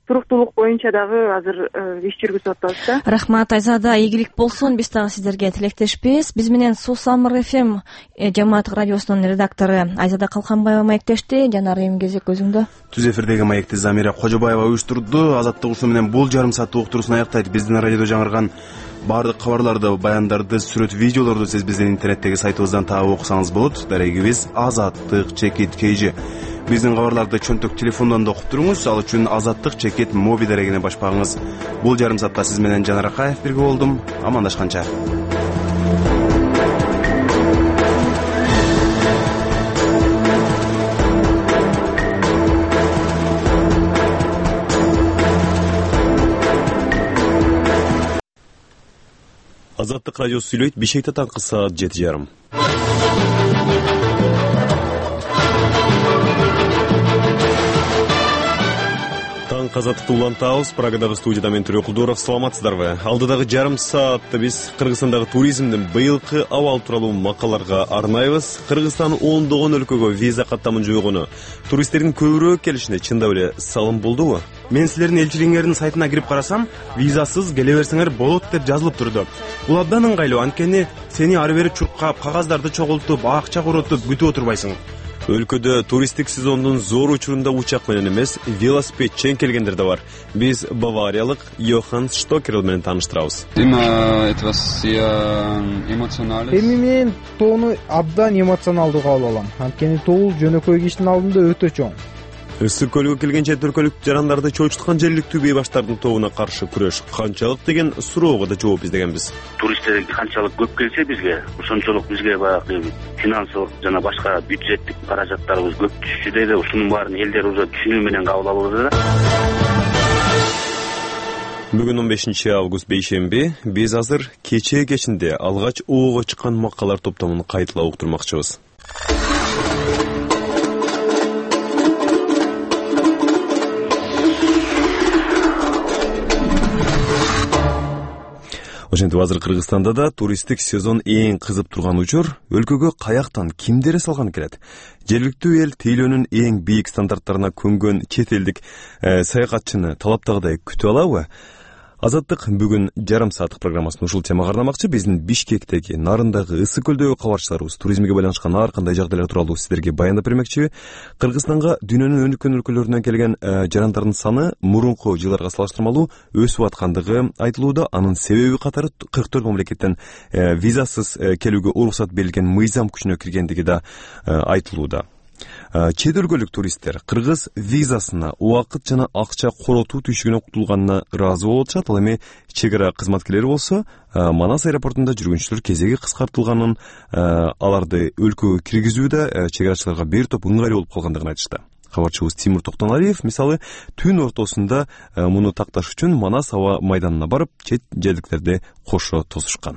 туруктуулук боюнча дагы азыр иш жүргүзүп атабыз да. Рахмат Айзада, ийгилик болсун. Биз дагы сиздерге тилектешпиз. Биз менен Сусамыр эф эм жамааттык радиосунун редактору Айзада Калканбаева маектешти. Жана Райым Кезек өзүңдө. Түз эфирдеги маекти Замира Кожобаева уюштурду. Азаттык ушуну менен бул жарым сааттык уктуруусун аяктайт. Биздин радиодо жаңырган баардык кабарларды, баяндарды, сүрөт, видеолорду сиз биздин интернеттеги сайтыбыздан таап окусаңыз болот. Дарегибиз азаттык чекит kg. Биздин кабарларды чөнтөк телефондон да окуп туруңуз. Ал үчүн азаттык чекит моби дарегине башпагыңыз. Бул жарым саатта сиз менен Жанар Акаев бирге болдум. Амандашканча. Азаттык радиосу сүйлөйт. Бишкекте таңкы саат жети жарым. Таңкы азаттыкты улантабыз. Прагадагы студияда мен Төрө Кулдуров. Саламатсыздарбы? Алдыдагы жарым саатта биз Кыргызстандагы туризмдин быйылкы абал тууралуу макалаларга арнайбыз. Кыргызстан ондогон өлкөгө виза каттамын жойгону туристтердин көбүрөөк келишине чындап эле салым болдубу? Мен силердин элчилигиңердин сайтына кирип карасам, визасыз келе берсеңер болот деп жазылып турду. Бул абдан ыңгайлуу, анткени сени ары бери чуркап, кагаздарды чогултуп, акча коротуп күтүп отурбайсың. Өлкөдө туристтик сезондун зор учурунда учак менен эмес, велосипедчен келгендер да бар. Биз бавариялык Йоханс Штокер менен тааныштырабыз. Эми мен тоону абдан эмоционалдуу кабыл алам. Анткени тоо жөнөкөй кишинин алдында өтө чоң. Ысык көлгө келгенче төркөлүк жарандарды чоочуткан жергиликтүү бейбаштардын тобуна каршы күрөш канчалык деген суроого да жооп издегенбиз. Туристтер канчалык көп келсе бизге, ошончолук бизге баягы финансылык жана башка бюджеттик каражаттарыбыз көп түшүшү да, ушунун баарын элдер уже түшүнүү менен кабыл алууда да. Бүгүн он бешинчи август бейшемби, биз азыр кечээ кечинде алгач оого чыккан макалар топтомун кайталап уктурмакчыбыз. Ошентип азыр Кыргызстанда да туристтик сезон эң кызып турган учур. Өлкөгө каяктан кимдер салган келет? Жергиликтүү эл тейлөөнүн эң бийик стандарттарына көнгөн чет элдик саякатчыны талаптагыдай күтүп алабы? Азаттык бүгүн жарым сааттык программасын ушул темага арнамакчы. Биздин Бишкектеги, Нарындагы, Ысык көлдөгү кабарчыларыбыз туризмге байланышкан ар кандай жагдайлар тууралуу сиздерге баяндап бермекчи. Кыргызстанга дүйнөнүн өнүккөн өлкөлөрүнөн келген жарандардын саны мурунку жылдарга салыштырмалуу өсүп аткандыгы айтылууда. Анын себеби катары кырк төрт мамлекеттен визасыз келүүгө уруксат берилген мыйзам күчүнө киргендиги да айтылууда. Чет өлкөлүк туристтер кыргыз визасына убакыт жана акча коротуу түйшүгүнө кутулганына ыраазы болуп атышат. Ал эми чек ара кызматкерлери болсо Манас аэропортунда жүргүнчүлөр кезеги кыскартылганын, аларды өлкөгө киргизүүдө чек арачыларга бир топ ыңгайлуу болуп калгандыгын айтышты. Кабарчыбыз Тимур Токтоналиев мисалы түн ортосунда муну такташ үчүн Манас аба майданына барып, чет жердиктерди кошо тосушкан.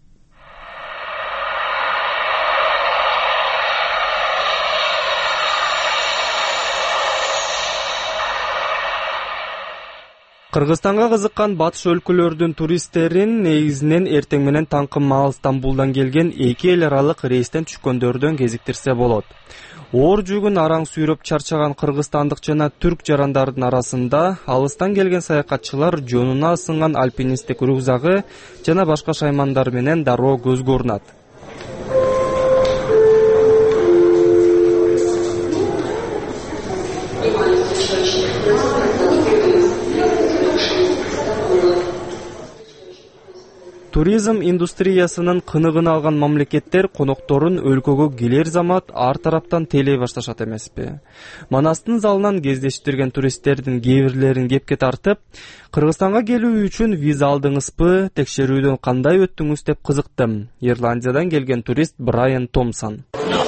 Кыргызстанга кызыккан батыш өлкөлөрдүн туристтерин негизинен эртең менен таңкы маал Стамбулдан келген эки эл аралык рейстен түшкөндөрдөн кезиктирсе болот. Оор жүгүн араң сүйрөп чарчаган кыргызстандык жана түрк жарандардын арасында алыстан келген саякатчылар жонуна сынган альпинисттик рюкзагы жана башка шаймандар менен дароо көзгө урунат. Туризм индустриясынын кыныгын алган мамлекеттер конокторун өлкөгө келер замат ар тараптан тейлей башташат эмеспи? Манастын залынан кездештирген туристтердин кээ бирлерин кепке тартып, Кыргызстанга келүү үчүн виза алдыңызбы, текшерүүдөн кандай өттүңүз деп кызыктым. Ирландиядан келген турист Брайан Томсон.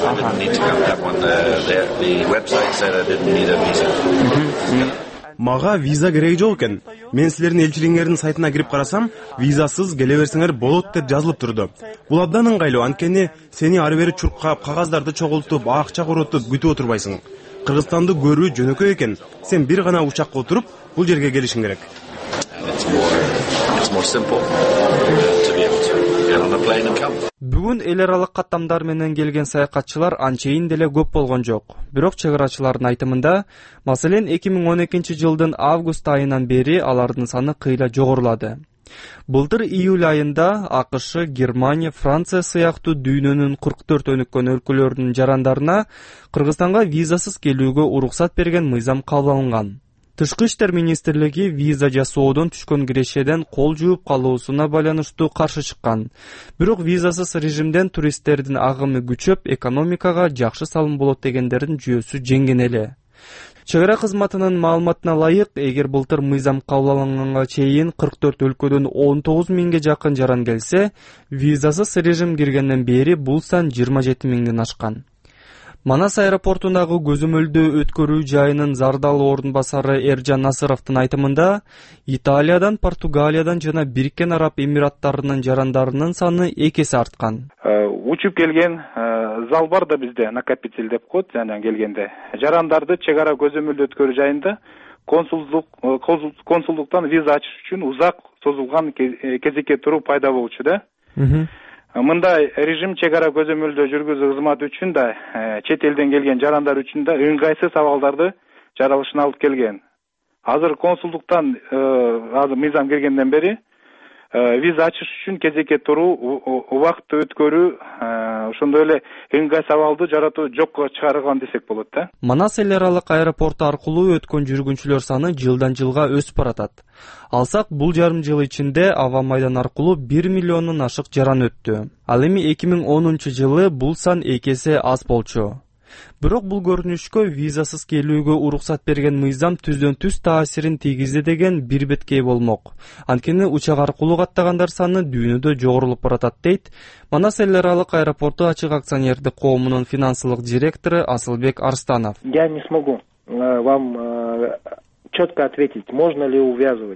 Мага виза кереги жок экен. Мен силердин элчилигиңердин сайтына кирип карасам, визасыз келе берсеңер болот деп жазылып турду. Бул абдан ыңгайлуу, анткени сени ары бери чуркап, кагаздарды чогултуп, акча коротуп күтүп отурбайсың. Кыргызстанды көрүү жөнөкөй экен. Сен бир гана учакка отуруп, бул жерге келишиң керек. more simple to be able to get on a plane and come. Бүгүн эл аралык каттамдар менен келген саякатчылар анчейин деле көп болгон жок. Бирок чек арачылардын айтымында, маселен эки миң он экинчи жылдын август айынан бери алардын саны кыйла жогорулады. Былтыр июль айында АКШ, Германия, Франция сыяктуу дүйнөнүн кырк төрт өнүккөн өлкөлөрүнүн жарандарына Кыргызстанга визасыз келүүгө уруксат берген мыйзам кабыл алынган. Тышкы иштер министрлиги виза жасоодон түшкөн кирешеден кол жууп калуусуна байланыштуу каршы чыккан. Бирок визасыз режимден туристтердин агымы күчөп, экономикага жакшы салым болот дегендердин жүйөсү жеңген эле. Чек ара кызматынын маалыматына ылайык, эгер былтыр мыйзам кабыл алынганга чейин кырк төрт өлкөдөн он тогуз миңге жакын жаран келсе, визасыз режим киргенден бери бул сан жыйырма жети миңден ашкан. Манас аэропортундагы көзөмөлдөө өткөрүү жайынын зардалы ордун басары Эржан Насыровдун айтымында, Италиядан, Португалиядан жана Бириккен Араб Эмираттарынын жарандарынын саны эки эсе арткан. Учуп келген зал бар да бизде, накопитель деп коет, жана келгенде. Жарандарды чек ара көзөмөлдөө өткөрүү жайында консулдук консулдуктан виза ачыш үчүн узак созулган кезекке туруу пайда болчу да. Мындай режим чек ара көзөмөлдөө жүргүзүү кызматы үчүн да, чет элден келген жарандар үчүн да ыңгайсыз абалдарды жаралышына алып келген. Азыр консулдуктан азыр мыйзам киргенден бери виза ачыш үчүн кезекке туруу, убакытты өткөрүү, ошондой эле ыңгайсыз абалды жаратуу жокко чыгарылган десек болот да. Манас эл аралык аэропорту аркылуу өткөн жүргүнчүлөр саны жылдан жылга өсүп баратат. Алсак, бул жарым жыл ичинде аба майдан аркылуу бир миллиондон ашык жаран өттү. Ал эми эки миң онунчу жылы бул сан эки эсе аз болчу. Бирок бул көрүнүшкө визасыз келүүгө уруксат берген мыйзам түздөн түз таасирин тийгизди деген бир беткей болмок. Анткени учак аркылуу каттагандар саны дүйнөдө жогорулуп баратат дейт Манас эл аралык аэропорту ачык акционердик коомунун финансылык директору Асылбек Арстанов. Я не смогу вам четко ответить, можно ли увязывать.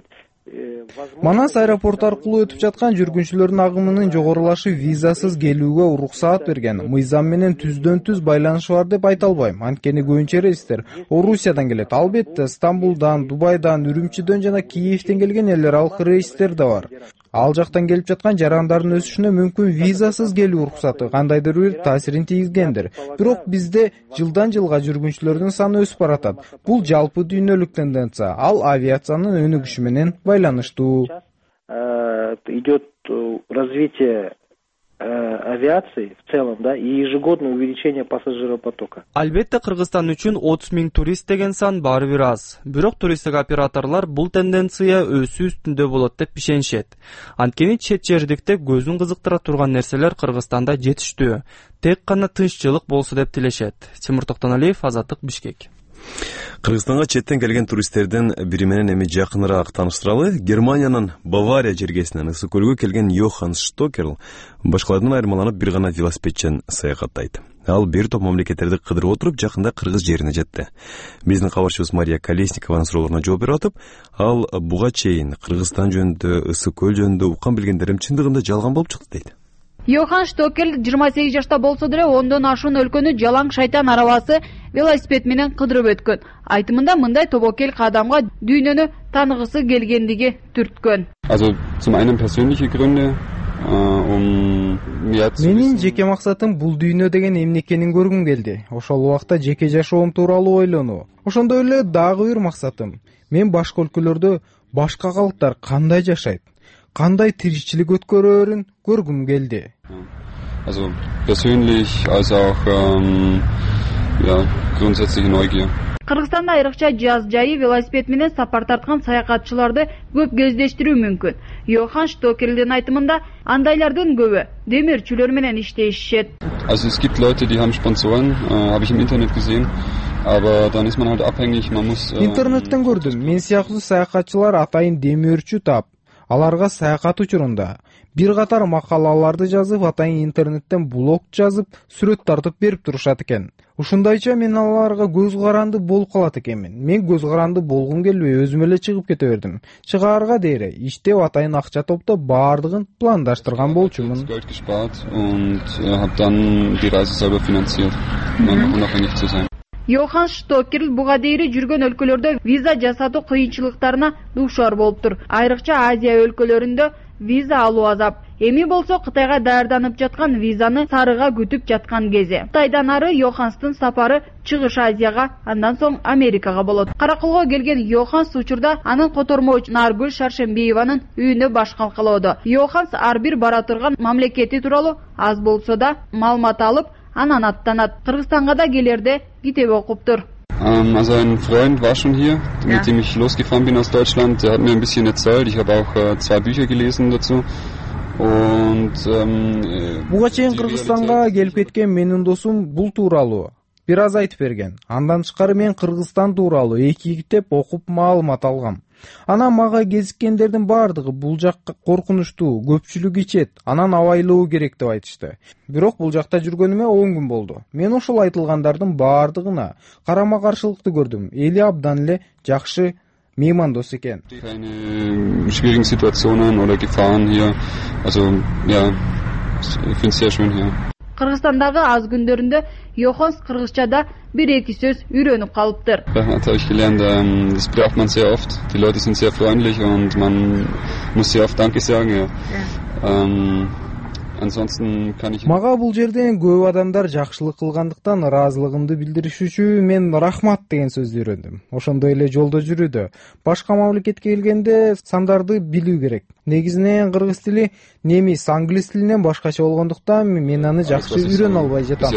Манас аэропорту аркылуу өтүп жаткан жүргүнчүлөрдүн агымынын жогорулашы визасыз келүүгө уруксаат берген мыйзам менен түздөн түз байланышы бар деп айта албайм. Анткени көбүнчө рейстер Орусиядан келет. Албетте Стамбулдан, Дубайдан, Үрүмчүдөн жана Киевден келген эл аралык рейстер да бар. Ал жактан келип жаткан жарандардын өсүшүнө мүмкүн визасыз келүү уруксаты кандайдыр бир таасирин тийгизгендир. Бирок бизде жылдан жылга жүргүнчүлөрдүн саны өсүп баратат. Бул жалпы дүйнөлүк тенденция. Ал авиациянын өнүгүшү менен байланыштуу. Идет развитие авиации в целом, да, и ежегодное увеличение пассажиропотока. Албетте Кыргызстан үчүн отуз миң турист деген сан баары бир аз. Бирок туристтик операторлор бул тенденция өсүү үстүндө болот деп ишенишет. Анткени чет жердикте көзүн кызыктыра турган нерселер Кыргызстанда жетиштүү. Тек гана тынччылык болсо деп тилешет. Тимур Токтоналиев, Азаттык, Бишкек. Кыргызстанга четтен келген туристтердин бири менен эми жакыныраак тааныштыралы. Германиянын Бавария жергесинен Ысык көлгө келген Йохан Штокерл башкалардан айырмаланып бир гана велосипедчен саякаттайт. Ал бир топ мамлекеттерди кыдырып отуруп жакында Кыргыз жерине жетти. Биздин кабарчыбыз Мария Колесникованын суроолоруна жооп берип атып, ал буга чейин Кыргызстан жөнүндө, Ысык көл жөнүндө уккан билгендерим чындыгында жалган болуп чыкты дейт. Йохан Штокерл жыйырма сегиз жашта болсо деле ондон ашуун өлкөнү жалаң шайтан арабасы велосипед менен кыдырып өткөн. Айтымында мындай тобокел кадамга дүйнөнү тааныгысы келгендиги түрткөн. Also zum einen persönliche Gründe, um Менин жеке максатым бул дүйнө деген эмне экенин көргүм келди. Ошол убакта жеке жашоом тууралуу ойлонуу. Ошондой эле дагы бир максатым. Мен башка өлкөлөрдө башка калктар кандай жашайт, кандай тиричилик өткөрөөрүн көргүм келди. Also persönlich als auch ähm, ja, grundsätzliche Neugier. Кыргызстанда айрыкча жаз жайы велосипед менен сапар тарткан саякатчыларды көп кездештирүү мүмкүн. Йохан Штокерлдин айтымында андайлардын көбү демирчүлөр менен иштешет. Also es gibt Leute, die haben Sponsoren, äh, habe ich im Internet gesehen. Aber dann ist man halt abhängig, man muss Интернеттен көрдүм. Мен сыяктуу саякатчылар атайын демирчү тап. Аларга саякат учурунда бир катар макалаларды жазып, атайын интернеттен блог жазып, сүрөт тартып берип турушат экен. Ушундайча мен аларга көз каранды болуп калат экенмин. Мен көз каранды болгум келбей өзүм эле чыгып кете бердим. Чыгаарга дейре иштеп атайын акча топтоп баардыгын пландаштырган болчумун. Geld gespart und habe dann die Reise selber finanziert, um unabhängig zu sein. Йохан Штокер буга дейин жүргөн өлкөлөрдө виза жасатуу кыйынчылыктарына дуушар болуптур. Айрыкча Азия өлкөлөрүндө виза алуу азап. Эми болсо Кытайга даярданып жаткан визаны сарыга күтүп жаткан кези. Кытайдан ары Йоханстын сапары чыгыш Азияга, андан соң Америкага болот. Каракылга келген Йоханс учурда анын котормочу Наргүл Шаршембиеванын үйүнө баш калкалоодо. Йоханс ар бир бара турган мамлекети тууралуу аз болсо да маалымат алып, анан аттанат. Кыргызстанга да келерде китеп окуптур. Also ein Freund war schon hier, mit dem ich losgefahren bin aus Deutschland. Der hat mir ein bisschen erzählt. Ich habe auch äh, zwei Bücher gelesen dazu. Буга чейин Кыргызстанга келип кеткен менин досум бул тууралуу бир аз айтып берген. Андан тышкары мен Кыргызстан тууралуу эки китеп окуп маалымат алгам. Анан мага кезиккендердин баардыгы бул жакка коркунучтуу, көпчүлүк ичет, анан абайлуу керек деп айтышты. Бирок бул жакта жүргөнүмө он күн болду. Мен ошол айтылгандардын баардыгына карама каршылыкты көрдүм. Эли абдан эле жакшы меймандос экен. Keine schwierigen Situationen oder Gefahren hier. Also ja, ich finde es sehr schön hier. Кыргызстандагы аз күндөрүндө Йоханс кыргызчада бир-эки сөз үйрөнүп калыптыр. Das habe ich gelernt. Das braucht man sehr oft. Die Leute sind sehr freundlich und man muss sehr oft Danke sagen. Ja. Ähm, Мага бул жерден көп адамдар жакшылык кылгандыктан ыраазылыгымды билдиришүүчү мен рахмат деген сөздү үйрөндүм. Ошондой эле жолдо жүрүүдө башка мамлекетке келгенде сандарды билүү керек. Негизинен кыргыз тили немис, англис тилинен башкача болгондуктан мен аны жакшы үйрөнө албай жатам.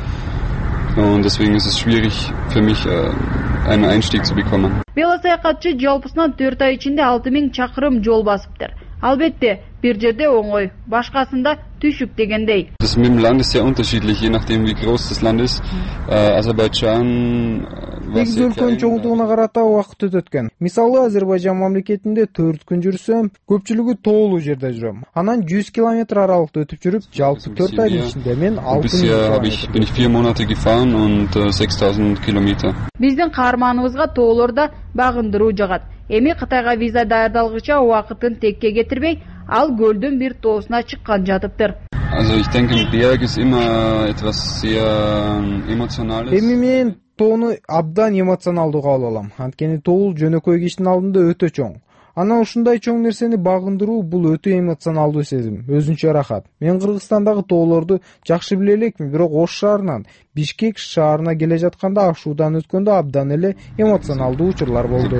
Und deswegen ist es schwierig für mich einen Einstieg zu bekommen. Велосаякатчы жалпысынан төрт ай ичинде алты миң чакырым жол басыптыр. Албетте, бир жерде оңой, башкасында түшүк дегендей. Das mit dem Land ist sehr unterschiedlich, je nachdem wie groß das Land ist. Aserbaidschan Негизи өлкөнүн чоңдугуна карата убакыт өтөткөн. Мисалы, Азербайжан мамлекетинде төрт күн жүрсөм, көпчүлүгү тоолуу жерде жүрөм. Анан жүз километр аралыкта өтүп жүрүп, жалпы төрт айдын ичинде мен алты миң километр. Bin ich vier Monate gefahren und sechstausend Kilometer. Биздин каарманыбызга тоолордо багындыруу жагат. Эми Кытайга виза даярдалгыча убакытын текке кетирбей, ал көлдүн бир тоосуна чыккан жатыптыр. Also ich denke, ein Berg ist immer etwas sehr emotionales. Эми мен тоону абдан эмоционалдуу кабыл алам. Анткени тоо жөнөкөй кишинин алдында өтө чоң. Анан ушундай чоң нерсени багындыруу бул өтө эмоционалдуу сезим, өзүнчө рахат. Мен Кыргызстандагы тоолорду жакшы биле элекмин, бирок Ош шаарынан Бишкек шаарына келе жатканда ашуудан өткөндө абдан эле эмоционалдуу учурлар болду.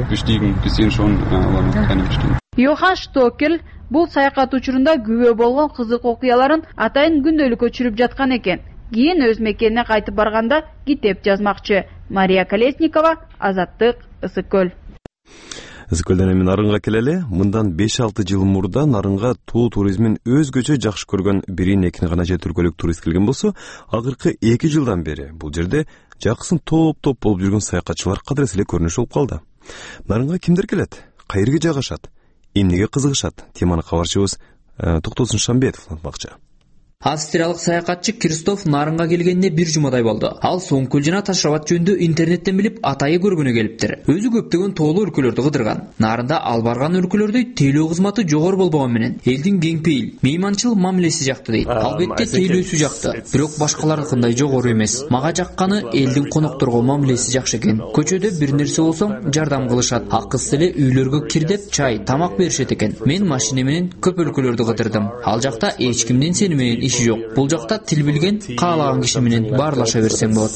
Йохан Штокер бул саякат учурунда күбө болгон кызык окуяларын атайын күндөлүккө чүрүп жаткан экен. Кийин өз мекенине кайтып барганда китеп жазмакчы. Мария Колесникова, Азаттык, Ысык-Көл. Ысык-Көлдөн эми Нарынга келели. Мындан беш алты жыл мурда Нарынга тоо туризмин өзгөчө жакшы көргөн бирин экини гана же өлкөлүк турист келген болсо, акыркы эки жылдан бери бул жерде жаксын топ-топ болуп жүргөн саякатчылар кадырес эле көрүнүш болуп калды. Нарынга кимдер келет? Кайерге жайгашат? Эмнеге кызыгышат? Теманы кабарчыбыз Токтосун Шамбетов антмакчы. Австриялык саякатчы Кристоф Нарынга келгенине бир жумадай болду. Ал Соңкөл жана Ташрабат жөнүндө интернеттен билип атайы көргөнү келиптир. Өзү көптөгөн тоолуу өлкөлөрдү кыдырган. Нарында ал барган өлкөлөрдө тейлөө кызматы жогору болбогон менен элдин кеңпейил, мейманчыл мамилеси жакты дейт. Албетте тейлөөсү жакты, бирок башкалардыкындай жогору эмес. Мага жакканы элдин конокторго мамилеси жакшы экен. Көчөдө бир нерсе болсоң жардам кылышат. Акыс эле үйлөргө кир деп чай, тамак беришет экен. Мен машина менен көп өлкөлөрдү кыдырдым. Ал жакта эч кимдин сени менен иши жок. Бул жакта тил билген, каалаган киши менен баарлаша берсең болот.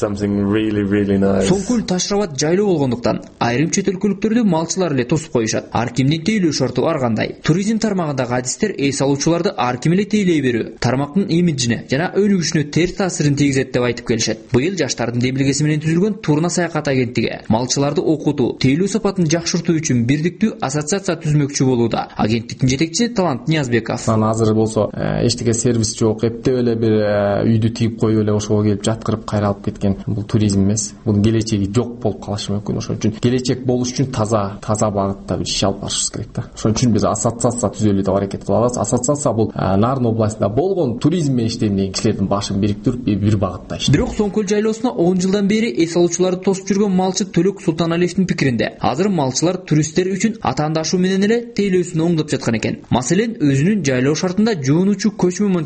Соңкөл Ташрабат жайлуу болгондуктан айрым чет өлкөлүктөрдө малчылар эле тосуп коюшат. Ар кимдин тейлөө шарту ар кандай. Туризм тармагындагы адистер эс алуучуларды ар ким эле тейлей берүү тармактын имиджине жана өнүгүшүнө терс таасирин тийгизет деп айтып келишет. Быйыл жаштардын демилгеси менен түзүлгөн Турна саякат агенттиги малчыларды окутуу, тейлөө сапатын жакшыртуу үчүн бирдиктүү ассоциация түзмөкчү болууда. Агенттиктин жетекчиси Талант Ниязбеков. Азыр болсо эчтеке сервис жок, эптеп эле бир үйдү тийип коюп эле ошого келип жаткырып кайра алып кеткен. Бул туризм эмес. Бунун келечеги жок болуп калышы мүмкүн. Ошон үчүн келечек болуш үчүн таза, таза багытта бир иш алып барышыбыз керек да. Ошон үчүн биз ассоциация түзөлүү деп аракет кылабыз. Ассоциация бул Нарын областында болгон туризм менен иштейм деген кишилердин башын бириктирип бир багытта иштейт. Бирок Соңкөл жайлоосуна он жылдан бери эс алуучуларды тосуп жүргөн малчы Төлөк Султаналиевдин пикиринде азыр малчылар туристтер үчүн атаандашуу менен эле тейлөөсүн оңдоп жаткан экен. Маселен, өзүнүн жайлоо шартында жуунуучу көчмө мончосу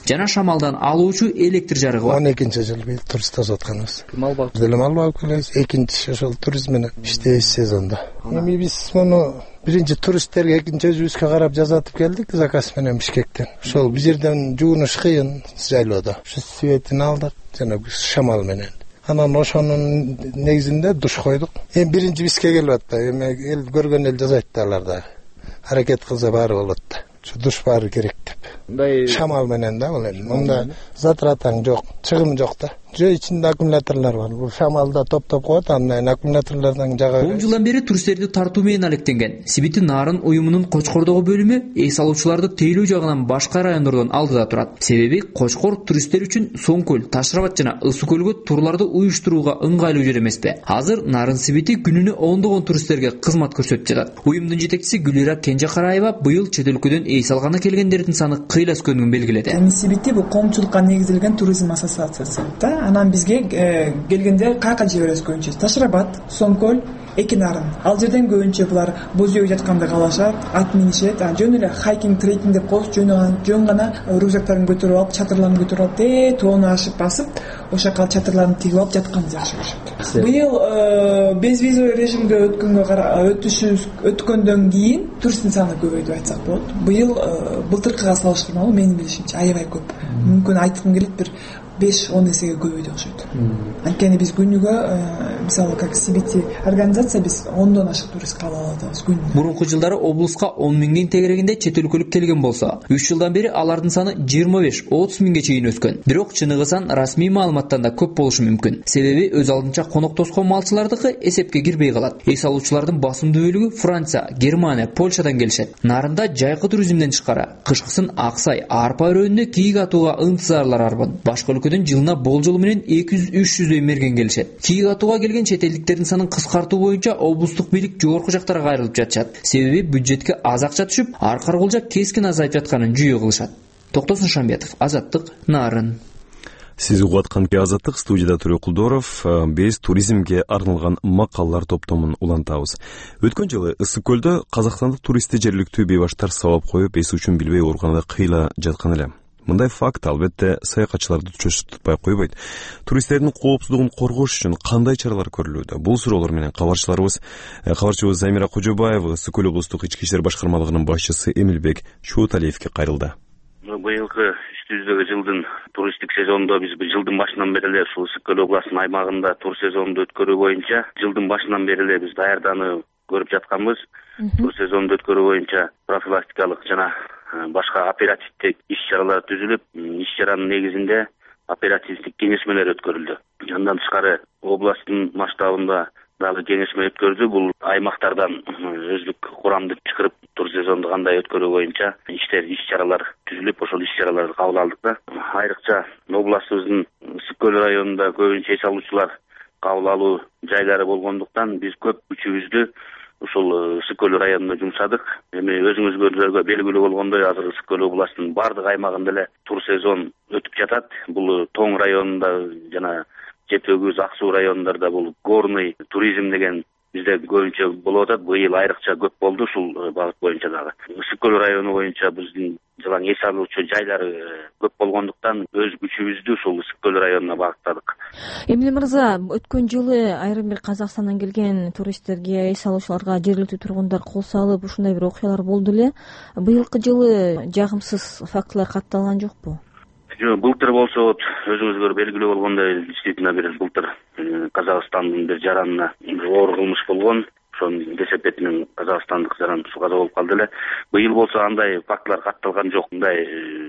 жана шамалдан алуучу электр жарыгы бар. он экинчи жыл быйыл турист тосуп атканыбыз. Мал багып. Деле мал багып келебиз. Экинчи ошол туризм менен иштейбиз сезонда. Эми биз муну биринчи туристтерге, экинчи өзүбүзгө карап жазатып келдик заказ менен Бишкектен. Ошол бул жерден жуунуш кыйын жайлоодо. Ушу светин алдык жана шамал менен. Анан ошонун негизинде душ койдук. Эми биринчи бизге келип атты. Эми эл көргөн эл жазайт да алар да. Аракет кылса баары болот да. Ушу душ баары керек деп. Шамал менен да бул эми. Мында затратаң жок, чыгым жок да. Жөө ичинде аккумуляторлор бар. Бул шамалда топ-топ коет, андан аккумуляторлордон жага. он жылдан бери туристтерди тартуу менен алектенген Сибити Нарын уюмунун Кочкордогу бөлүмү эс алуучуларды тейлөө жагынан башка райондордон алдыда турат. Себеби Кочкор туристтер үчүн Соң көл, Таш Рабат жана Ысык көлгө турларды уюштурууга ыңгайлуу жер эмеспи. Азыр Нарын Сибити күнүнө ондогон туристтерге кызмат көрсөтүп жатат. Уюмдун жетекчиси Гүлира Кенжекараева быйыл чет өлкөдөн эс алганы келгендердин саны кыйла өскөнүн белгиледи. Сибити бул коомчулукка негизделген туризм ассоциациясы да. Анан бизге келгенде каяка жиберебиз көбүнчө? Таш Рабат, Соң көл, Эки Нарын. Ал жерден көбүнчө булар боз үйгө жатканда калышат, ат минишет, жөн эле хайкинг, трекинг деп коебуз, жөн жөн гана рюкзактарын көтөрүп алып, чатырларын көтөрүп алып, э тоону ашып басып, ошол кал чатырларын тигип алып жатканды жакшы көрүшөт. Быйыл без визовый режимде өткөнгө өтүшүбүз өткөндөн кийин туристтин саны көбөйдү деп айтсак болот. Быйыл былтыркыга салыштырмалуу менин билишимче аябай көп. Мүмкүн айткым келет бир беш он эсеге көбөйдү окшойт. Анткени биз күнүгө мисалы как Сибити организация биз ондон ашык турист кабыл алып атабыз күнүнө. Мурунку жылдары облуска он миңдин тегерегинде чет өлкөлүк келген болсо, үч жылдан бери алардын саны жыйырма беш отуз миңге чейин өскөн. Бирок чыныгы сан расмий маалыматтан да көп болушу мүмкүн. Себеби өз алдынча конок тоскон малчылардыкы эсепке кирбей калат. Эс алуучулардын басымдуу бөлүгү Франция, Германия, Польшадан келишет. Нарында жайкы туризмден тышкары кышкысын Аксай, Арпа өрөөнүндө кийик атууга ынтызарлар арбын. Башка жылына болжолу менен эки жүз үч жүздөй мерген келишет. Кийик атууга келген чет элдиктердин санын кыскартуу боюнча облустук бийлик жогорку жактарга кайрылып жатышат. Себеби бюджетке аз акча түшүп, аркар кулжа кескин азайып жатканын жүйө кылышат. Токтосун Шамбетов, Азаттык, Нарын. Сиз угуп аткан Азаттык, студияда Турой Кулдоров. Биз туризмге арналган макаллар топтомун улантабыз. Өткөн жылы Ысык көлдө казакстандык туристти жергиликтүү бейбаштар сабап коюп, эси үчүн билбей ооруканада кыйла жаткан эле. Мындай факт албетте саякатчыларды чочутпай койбойт. Туристтердин коопсуздугун коргош үчүн кандай чаралар көрүлүүдө? Бул суроолор менен кабарчыларыбыз, кабарчыбыз Замира Кожобаева Ысык көл облустук ички иштер башкармалыгынын башчысы Эмилбек Шууталиевге кайрылды. Быйылкы үстүбүздөгү жылдын туристтик сезонунда биз жылдын башынан бери эле ушул Ысык көл областынын аймагында тур сезонунду өткөрүү боюнча жылдын башынан бери эле биз даярдануу көрүп жатканбыз. Тур сезонунду өткөрүү боюнча профилактикалык жана башка оперативдик иш-чаралар түзүлүп, иш-чаранын негизинде оперативдик кеңешмелер өткөрүлдү. Андан тышкары областтын масштабында дагы кеңешме өткөрдү. Бул аймактардан өздүк курамды чакырып тур сезонду кандай өткөрүү боюнча иштер, иш-чаралар түзүлүп, ошол иш-чараларды кабыл алдык да. Айрыкча областыбыздын Ысык көл районунда көбүнчө эс алуучулар кабыл алуу жайлары болгондуктан биз көп күчүбүздү ушул Ысык көл районуна жумшадык. Эми өзүңүзгө белгилүү болгондой, азыр Ысык көл областынын бардык аймагында эле тур сезон өтүп жатат. Бул Тоң районунда жана Жете Өгүз, Ак Суу районундарда бул горный туризм деген бизде көбүнчө болуп атат. Быйыл айрыкча көп болду ушул багыт боюнча дагы. Ысык көл району боюнча биздин жылаң эс алуучу жайлары көп болгондуктан өз күчүбүздү ушул Ысык көл районуна багыттадык. Эмиль мырза, өткөн жылы айрым бир Казакстандан келген туристтерге, эс алуучуларга жергиликтүү тургундар кол салып, ушундай бир окуялар болду эле. Быйылкы жылы жагымсыз фактылар катталган жокпу? Жок, былтыр болсо вот өзүңүзгө белгилүү болгондой, действительно бир былтыр Казакстандын бир жаранына оор кылмыш болгон. Ошонун кесепет менен казакстандык жаран каза болуп калды эле. Быйыл болсо андай фактылар катталган жок. Мындай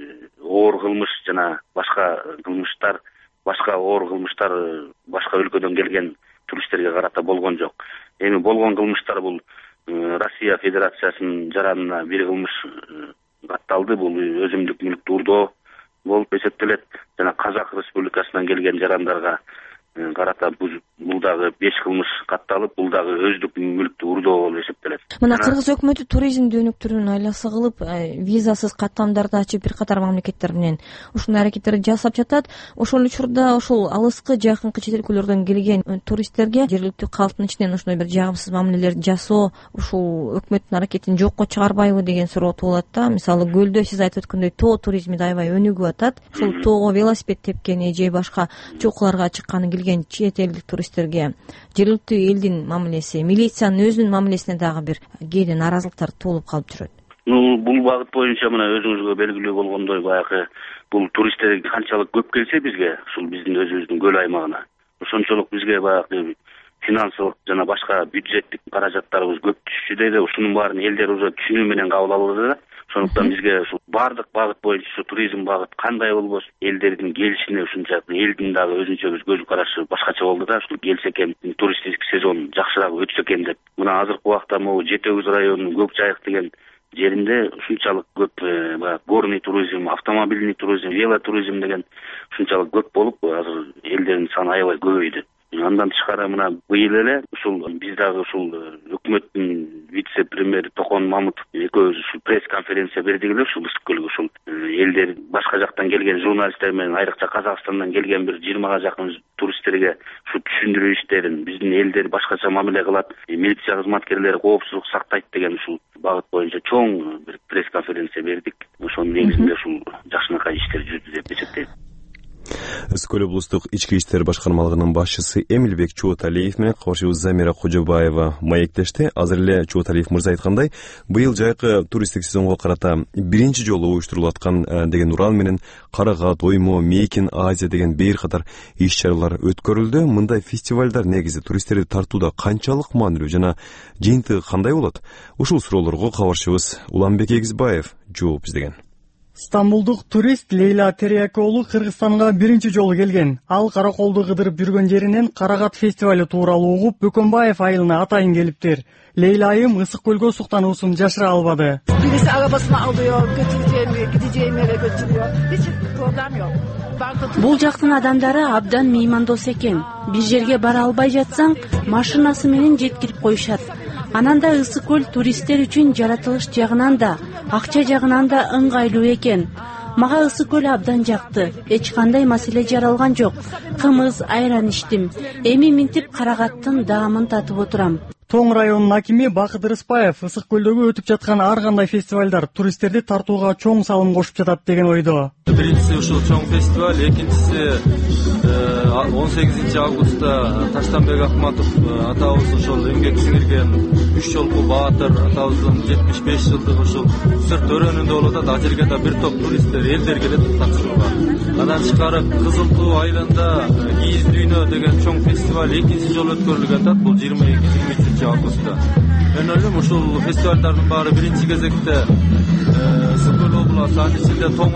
оор кылмыш жана башка кылмыштар, башка оор кылмыштар башка өлкөдөн келген туристтерге карата болгон жок. Эми болгон кылмыштар бул Россия Федерациясынын жаранына бир кылмыш катталды. Бул өзүмдүк мүлктү урдоо болуп эсептелет. Жана Казак Республикасынан келген жарандарга карата бул дагы беш кылмыш катталып, бул дагы өздүк мүлктү урдоо болуп эсептелет. Мына кыргыз өкмөтү туризмди өнүктүрүүнүн айласы кылып, визасыз каттамдарды ачып бир катар мамлекеттер менен ушундай аракеттерди жасап жатат. Ошол учурда ошол алыскы жакынкы чет өлкөлөрдөн келген туристтерге жергиликтүү калктын ичинен ошондой бир жагымсыз мамилелерди жасоо ушул өкмөттүн аракетин жокко чыгарбайбы деген суроо туулат да. Мисалы көлдө сиз айтып өткөндөй тоо туризми да аябай өнүгүп атат. Ушул тоого велосипед тепкени же башка чокуларга чыкканы келген чет элдик туристтерге жергиликтүү элдин мамилеси, милициянын өзүнүн мамилесине дагы бир кээде нааразылыктар туулуп калып жүрөт. Ну, бул багыт боюнча мына өзүңүзгө белгилүү болгондой, баягы бул туристтер канчалык көп келсе бизге, ушул биздин өзүбүздүн көл аймагына, ошончолук бизге баягы финансылык жана башка бюджеттик каражаттарыбыз көп түшчү дейт. Ушунун баарын элдер уже түшүнүү менен кабыл алды да. Ошондуктан бизге ушул баардык багыт боюнча ушу туризм багыт кандай болбосун, элдердин келишине ушунча элдин дагы өзүнчө бир көз карашы башкача болду да. Ушул келсе экен, туристтик сезон жакшыраак өтсө экен деп. Мына азыркы убакта могу Жети Өгүз районунун Көк Жайык деген жеринде ушунчалык көп баягы горный туризм, автомобильный туризм, велотуризм деген ушунчалык көп болуп, азыр элдердин саны аябай көбөйдү. Андан тышкары мына быйыл эле ушул биз дагы ушул өкмөттүн вице-премьери Токон Мамытов экөөбүз ушул пресс-конференция бердик эле ушул Ысык көлгө ушул элдер башка жактан келген журналисттер менен айрыкча Казакстандан келген бир жыйырмага жакын туристтерге ушу түшүндүрүү иштерин, биздин элдер башкача мамиле кылат, милиция кызматкерлери коопсуздук сактайт деген ушул багыт боюнча чоң бир пресс-конференция бердик. Ошонун негизинде ушул жакшынакай иштер жүрдү деп эсептейм. Ысык көл облустук ички иштер башкармалыгынын башчысы Эмилбек Чооталиев менен кабарчыбыз Замира Кожобаева маектешти. Азыр эле Чооталиев мырза айткандай, быйыл жайкы туристтик сезонго карата биринчи жолу уюштурулуп аткан деген уран менен Карагат, Оймо, Мейкин, Азия деген бир катар иш-чаралар өткөрүлдү. Мындай фестивалдар негизи туристтерди тартууда канчалык маанилүү жана жыйынтыгы кандай болот? Ушул суроолорго кабарчыбыз Уланбек Эгизбаев жооп издеген. Стамбулдук турист Лейла Терияке уулу Кыргызстанга биринчи жолу келген. Ал караколду кыдырып жүргөн жеринен Карагат фестивали тууралуу угуп, Бөкөнбаев айылына атайын келиптир. Лейла айым Ысык көлгө суктануусун жашыра албады. Birisi arabasını alıyor, götüreceğim, gideceğim yere götürüyor. Hiç problem yok. Бул жактын адамдары абдан меймандос экен. Бир жерге бара албай жатсаң, машинасы менен жеткирип коюшат. Анан да Ысык көл туристтер үчүн жаратылыш жагынан да, акча жагынан да ыңгайлуу экен. Мага Ысык көл абдан жакты. Эч кандай маселе жаралган жок. Кымыз, айран иштим. Эми минтип Карагаттын даамын татып отурам. Тоң районунун акими Бакыт Рыспаев Ысык көлдөгү өтүп жаткан ар кандай фестивалдар туристтерди тартууга чоң салым кошуп жатат деген ойдо. Биринчиси ушул чоң фестиваль, экинчиси он сегизинчи августта Таштанбек Акматов атабыз ошол эмгек сиңирген үч жолку баатыр атабыздын жетимиш беш жылдыгы ушул сырт өрөөнүндө болуп атат. А жерге да бир топ туристтер, элдер келет тапшырууга. Андан тышкары Кызыл Туу айылында Кийиз дүйнө деген чоң фестиваль экинчи жолу өткөрүлгөн да, бул жыйырма эки жыйырма үчүнчү августта. Мен ойлойм ушул фестивалдардын баары биринчи кезекте Ысык көл обласу, анын ичинде Тоң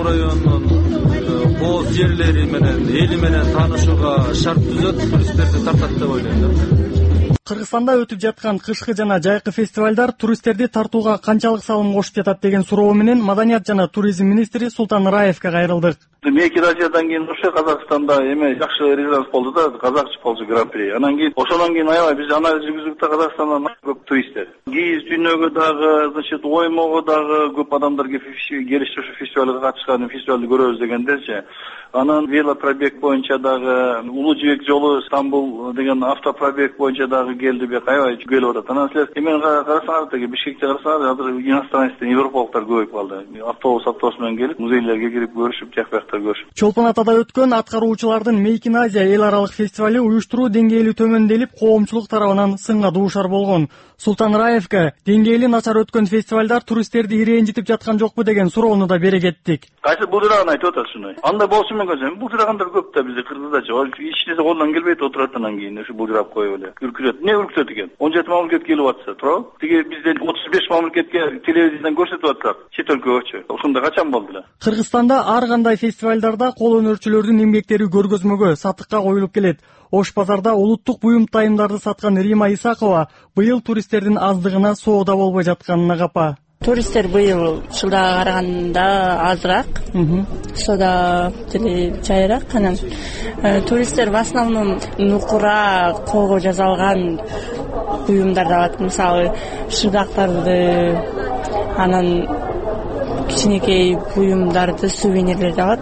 районунун кооз жерлери менен, эли менен таанышууга шарт түзөт, туристтерди тартат деп ойлойм. Кыргызстанда өтүп жаткан кышкы жана жайкы фестивалдар туристтерди тартууга канчалык салым кошуп жатат деген суроо менен Маданият жана туризм министри Султан Раевке кайрылдык. Мейки Азиядан кийин ошо Казакстанда эме жакшы резонанс болду да, казак болчу гран-при. Анан кийин ошондон кийин аябай биз анализ жүргүздүк да, Казакстандан көп туристтер. Кийиз дүйнөгө дагы, значит, Оймого дагы көп адамдар келишти ошо фестивалга катышкан, фестивалды көрөбүз дегендерчи. Анан велопробег боюнча дагы Улуу Жибек жолу Стамбул деген автопробег боюнча дагы келди, бек аябай келип атат. Анан силер эмен карасаңар деги Бишкекте карасаңар, азыр иностранецтер, европалыктар көбөйүп калды. Автобус автобус менен келип, музейлерге кирип көрүшүп, жак-бактар көрүшүп. Чолпон Атада өткөн аткаруучулардын Мейкин Азия эл аралык фестивали уюштуруу деңгээли төмөнделип, коомчулук тарабынан сынга дуушар болгон. Султан Раевке деңгээли начар өткөн фестивалдар туристтерди ирэнжитип жаткан жокпу деген суроону да бере кеттик. Кайсы булдыраган айтып атасың? Анда болсун мен көрсөм, булдырагандар көп да бизде Кыргыздачы. Эч нерсе колдон келбейт, отурат анан кийин ошо булдырап коюп эле. Үркүрөт. Эмне үркүтөт экен? он жети мамлекет келип атса, туурабы? Тиги бизден отуз беш мамлекетке телевизордон көрсөтүп атат. Чет өлкөгөчү. Ошондо качан болду эле? Кыргызстанда ар кандай фестивалдарда кол өнөрчүлөрдүн эмгектери көргөзмөгө, сатыкка коюлуп келет. Ош базарда улуттук буюм тайымдарды саткан Рима Исакова быйыл туристтердин аздыгына соода болбой жатканына капа. туристтер быйыл жылдага караганда азыраак, сода деле жайыраак. Анан туристтер в основном нукура, колго жасалган буюмдарды алат, мисалы шырдактарды, анан кичинекей буюмдарды, сувенирлерди алат.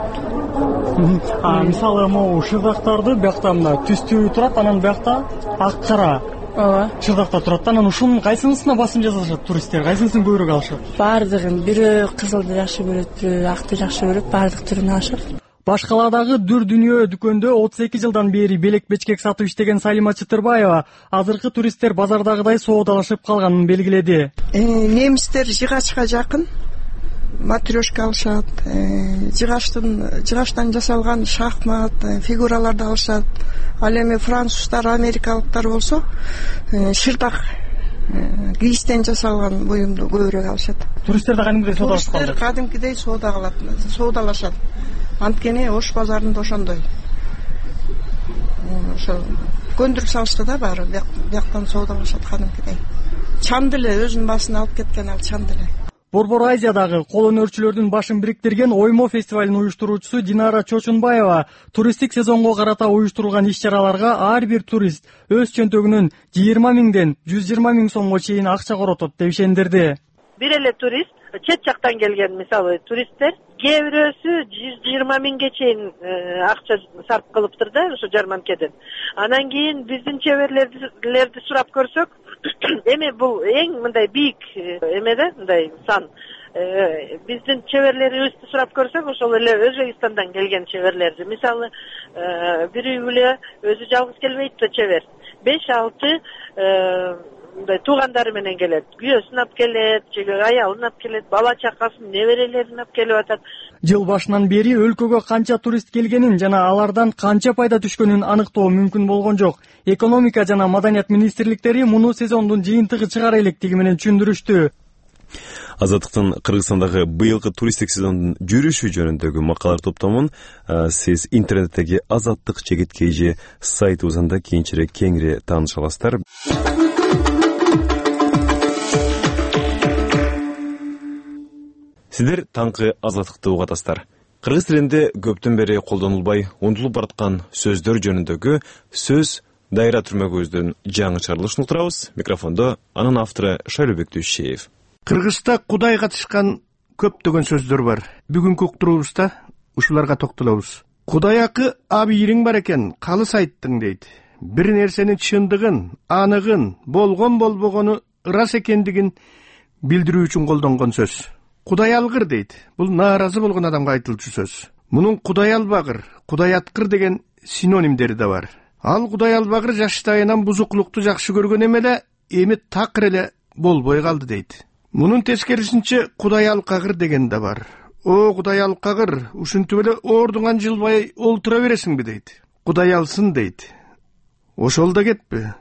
Мисалы могу шырдактарды биякта мына түстүү турат, анан биякта ак кара чырдакта турат. Анан ушунун кайсынысына басым жасашат туристтер? Кайсынысын көбүрөөк алышат? Баардыгын. Бирөө кызылды жакшы көрөт, бирөө акты жакшы көрөт, баардык түрүн алышат. Баш каладагы Дүр Дүнүйө дүкөндө отуз эки жылдан бери белек бечкек сатып иштеген Салима Чытырбаева азыркы туристтер базардагыдай соодалашып калганын белгиледи. Немистер жыгачка жакын матрешка алышат, жыгаштын жыгаштан жасалган шахмат, фигураларды алышат. Ал эми француздар, америкалыктар болсо шырдак кийистен жасалган буюмду көбүрөөк алышат. Туристтер да кадимкидей соодалашат. Туристтер кадимкидей соода кылат, соодалашат. Анткени Ош базарында ошондой. Ошо көндүрүп салышты да баары, бияктан соодалашат кадимкидей. Чанды эле өзүнүн басына алып кеткен ал чанды эле. Борбор Азиядагы кол өнөрчүлөрдүн башын бириктирген Оймо фестивалынын уюштуруучусу Динара Чочунбаева туристтик сезонго карата уюштурулган иш-чараларга ар бир турист өз чөнтөгүнөн жыйырма миңден жүз жыйырма миң сомго чейин акча коротот деп ишендирди. Бир эле турист, чет жактан келген мисалы туристтер кээ бирөөсү жүз жыйырма миңге чейин акча сарп кылыптыр да ошо жарманкеден. Анан кийин биздин чеберлерди сурап көрсөк, эми бул эң мындай бийик эме да, мындай сан. Биздин чеберлерибизди сурап көрсөк, ошол эле Өзбекстандан келген чеберлерди. Мисалы, бир үй бүлө өзү жалгыз келбейт да чебер. беш алты мындай туугандары менен келет. Күйөөсүн алып келет, же аялын алып келет, бала чакасын, неберелерин алып келип атат. Жыл башынан бери өлкөгө канча турист келгенин жана алардан канча пайда түшкөнүн аныктоо мүмкүн болгон жок. Экономика жана маданият министрликтери муну сезондун жыйынтыгы чыгара электиги менен түшүндүрүштү. Азаттыктын Кыргызстандагы быйылкы туристтик сезондун жүрүшү жөнүндөгү макалалар топтомун сиз интернеттеги Азаттык чегит kg сайтыбызында кийинчерээк кеңири тааныша аласыздар. Сиздер таңкы Азаттыкты угатасыздар. Кыргыз тилинде көптөн бери колдонулбай унутулуп бараткан сөздөр жөнүндөгү сөз дайра түрмөгүбүздүн жаңы чыгарылышын уктурабыз. Микрофондо анын автору Шайлообек Дүйшеев. Кыргызда Кудай катышкан көптөгөн сөздөр бар. Бүгүнкү уктуруубузда ушуларга токтолобуз. Кудай акы абийириң бар экен, калыс айттың дейт. Бир нерсенин чындыгын, аныгын, болгон болбогону ырас экендигин билдирүү үчүн колдонгон сөз. Кудай алгыр дейт. Бул нааразы болгон адамга айтылчу сөз. Мунун Кудай албагыр, Кудай аткыр деген синонимдери да бар. Ал Кудай албагыр жаштайынан бузуклукту жакшы көргөн эмеле, эми такыр эле болбой калды дейт. Мунун тескерисинче Кудай алкагыр деген да бар. О, Кудай алкагыр, ушинтип эле ордуңан жылбай олтура бересиңби дейт. Кудай алсын дейт. Ошол да кетпи.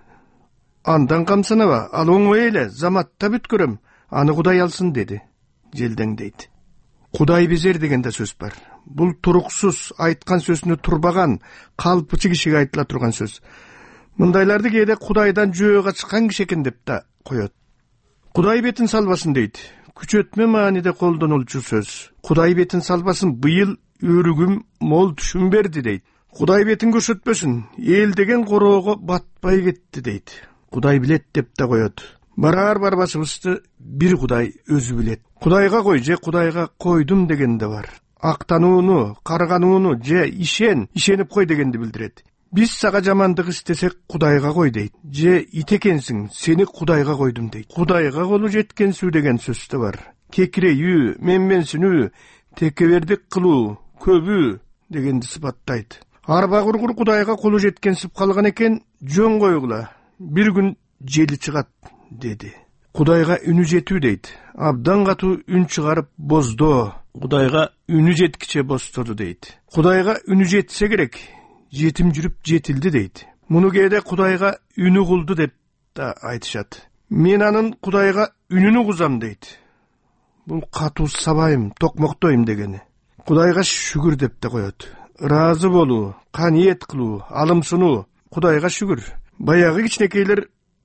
Андан камсанаба, ал оңой эле, заматта бүткөрөм, аны Кудай алсын деди. Желдең дейт. Кудай безер деген да сөз бар. Бул туруксуз айткан сөзүнө турбаган, калпычы кишиге айтыла турган сөз. Мындайларды кээде Кудайдан жөө качкан киши экен деп да коет. Кудай бетин салбасын дейт. Күчөтмө мааниде колдонулчу сөз. Кудай бетин салбасын, быйыл өрүгүм мол түшүм берди дейт. Кудай бетин көрсөтпөсүн, эл деген короого батпай кетти дейт. Кудай билет деп да коет. Барар барбашыбызды бир Кудай өзү билет. Кудайга кой же Кудайга койдум деген да бар. Актанууну, карганууну же ишен, ишенип кой дегенди билдирет. Биз сага жамандык истесек Кудайга кой дейт. Же ит экенсиң, сени Кудайга койдум дейт. Кудайга колу жеткенсүү деген сөз да бар. Кекирейүү, менменсинүү, текебердик кылуу, көбүү дегенди сыпаттайт. Арба кургур Кудайга колу жеткенсип калган экен, жөн койгула. Бир күн жели чыгат деди. Кудайга үнү жетүү дейт. Абдан катуу үн чыгарып боздо. Кудайга үнү жеткиче бостоду дейт. Кудайга үнү жетсе керек, жетим жүрүп жетилди дейт. Муну кээде Кудайга үнү кулду деп да айтышат. Мен анын Кудайга үнүнү кузам дейт. Бул катуу сабайым, токмоктойм дегени. Кудайга шүгүр деп да коет. Ыраазы болуу, каниет кылуу, алымсынуу. Кудайга шүгүр. Баягы кичинекейлер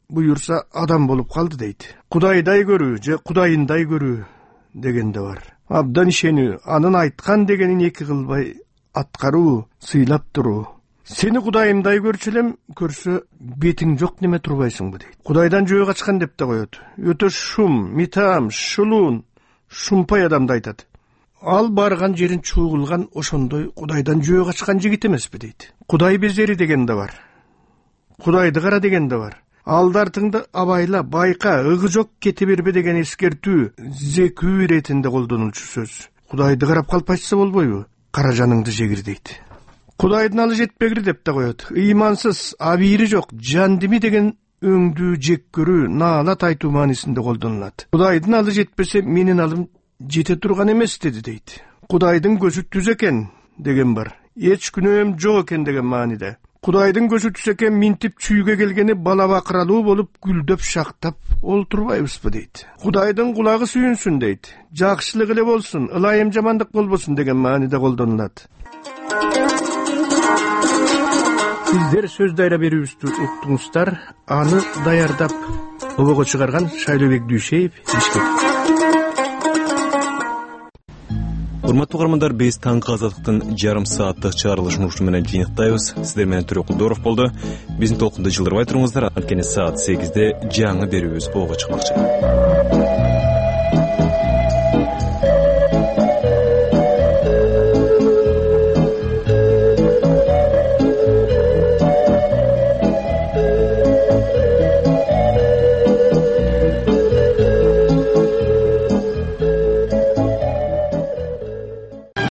буюрса адам болуп калды дейт. Кудайдай көрүү же кудайындай көрүү деген да бар. Абдан ишенүү, анын айткан дегенин эки кылбай аткаруу, сыйлап туруу. Сени кудайымдай көрчү элем, көрсө бетиң жок неме турбайсыңбы дейт. Кудайдан жөө качкан деп да коет. Өтө шум, митам, шулуун, шумпай адамды айтат. Ал барган жерин чуугулган ошондой кудайдан жөө качкан жигит эмеспи дейт. Кудай безери деген да бар. Кудайды кара деген да бар. Алдартыңды абайла, байка, ыгы жок кете бербе деген эскертүү, зекүү иретинде колдонулчу сөз. Кудайды карап калпайчса болбойбу? Кара жаныңды жегир дейт. Кудайдын алы жетпегир деп да коет. Ыймансыз, абийири жок, жандими деген өңдүү жек көрүү, наалат айтуу маанисинде колдонулат. Кудайдын алы жетпесе, менин алым жете турган эмес деди дейт. Кудайдын көзү түз экен деген бар. Эч күнөөм жок экен деген мааниде. Кудайдын көзү түз экен, минтип чүйгө келгени бала бакыралуу болуп гүлдөп шактап олтурбайбызбы дейт. Кудайдын кулагы сүйүнсүн дейт. Жакшылык эле болсун, ылайым жамандык болбосун деген мааниде колдонулат. Сиздер сөз дайра берүүбүздү уктуңуздар. Аны даярдап обого чыгарган Шайлообек Дүйшеев, Бишкек. Урматтуу угармандар, биз таңкы азаттыктын жарым сааттык чыгарылышын ушуну менен жыйынтайбыз. Сиздер менен Төрөк Кулдоров болду. Биздин толкунду жылдырбай туруңуздар, анткени саат сегизде жаңы берүүбүз обого чыкмакчы.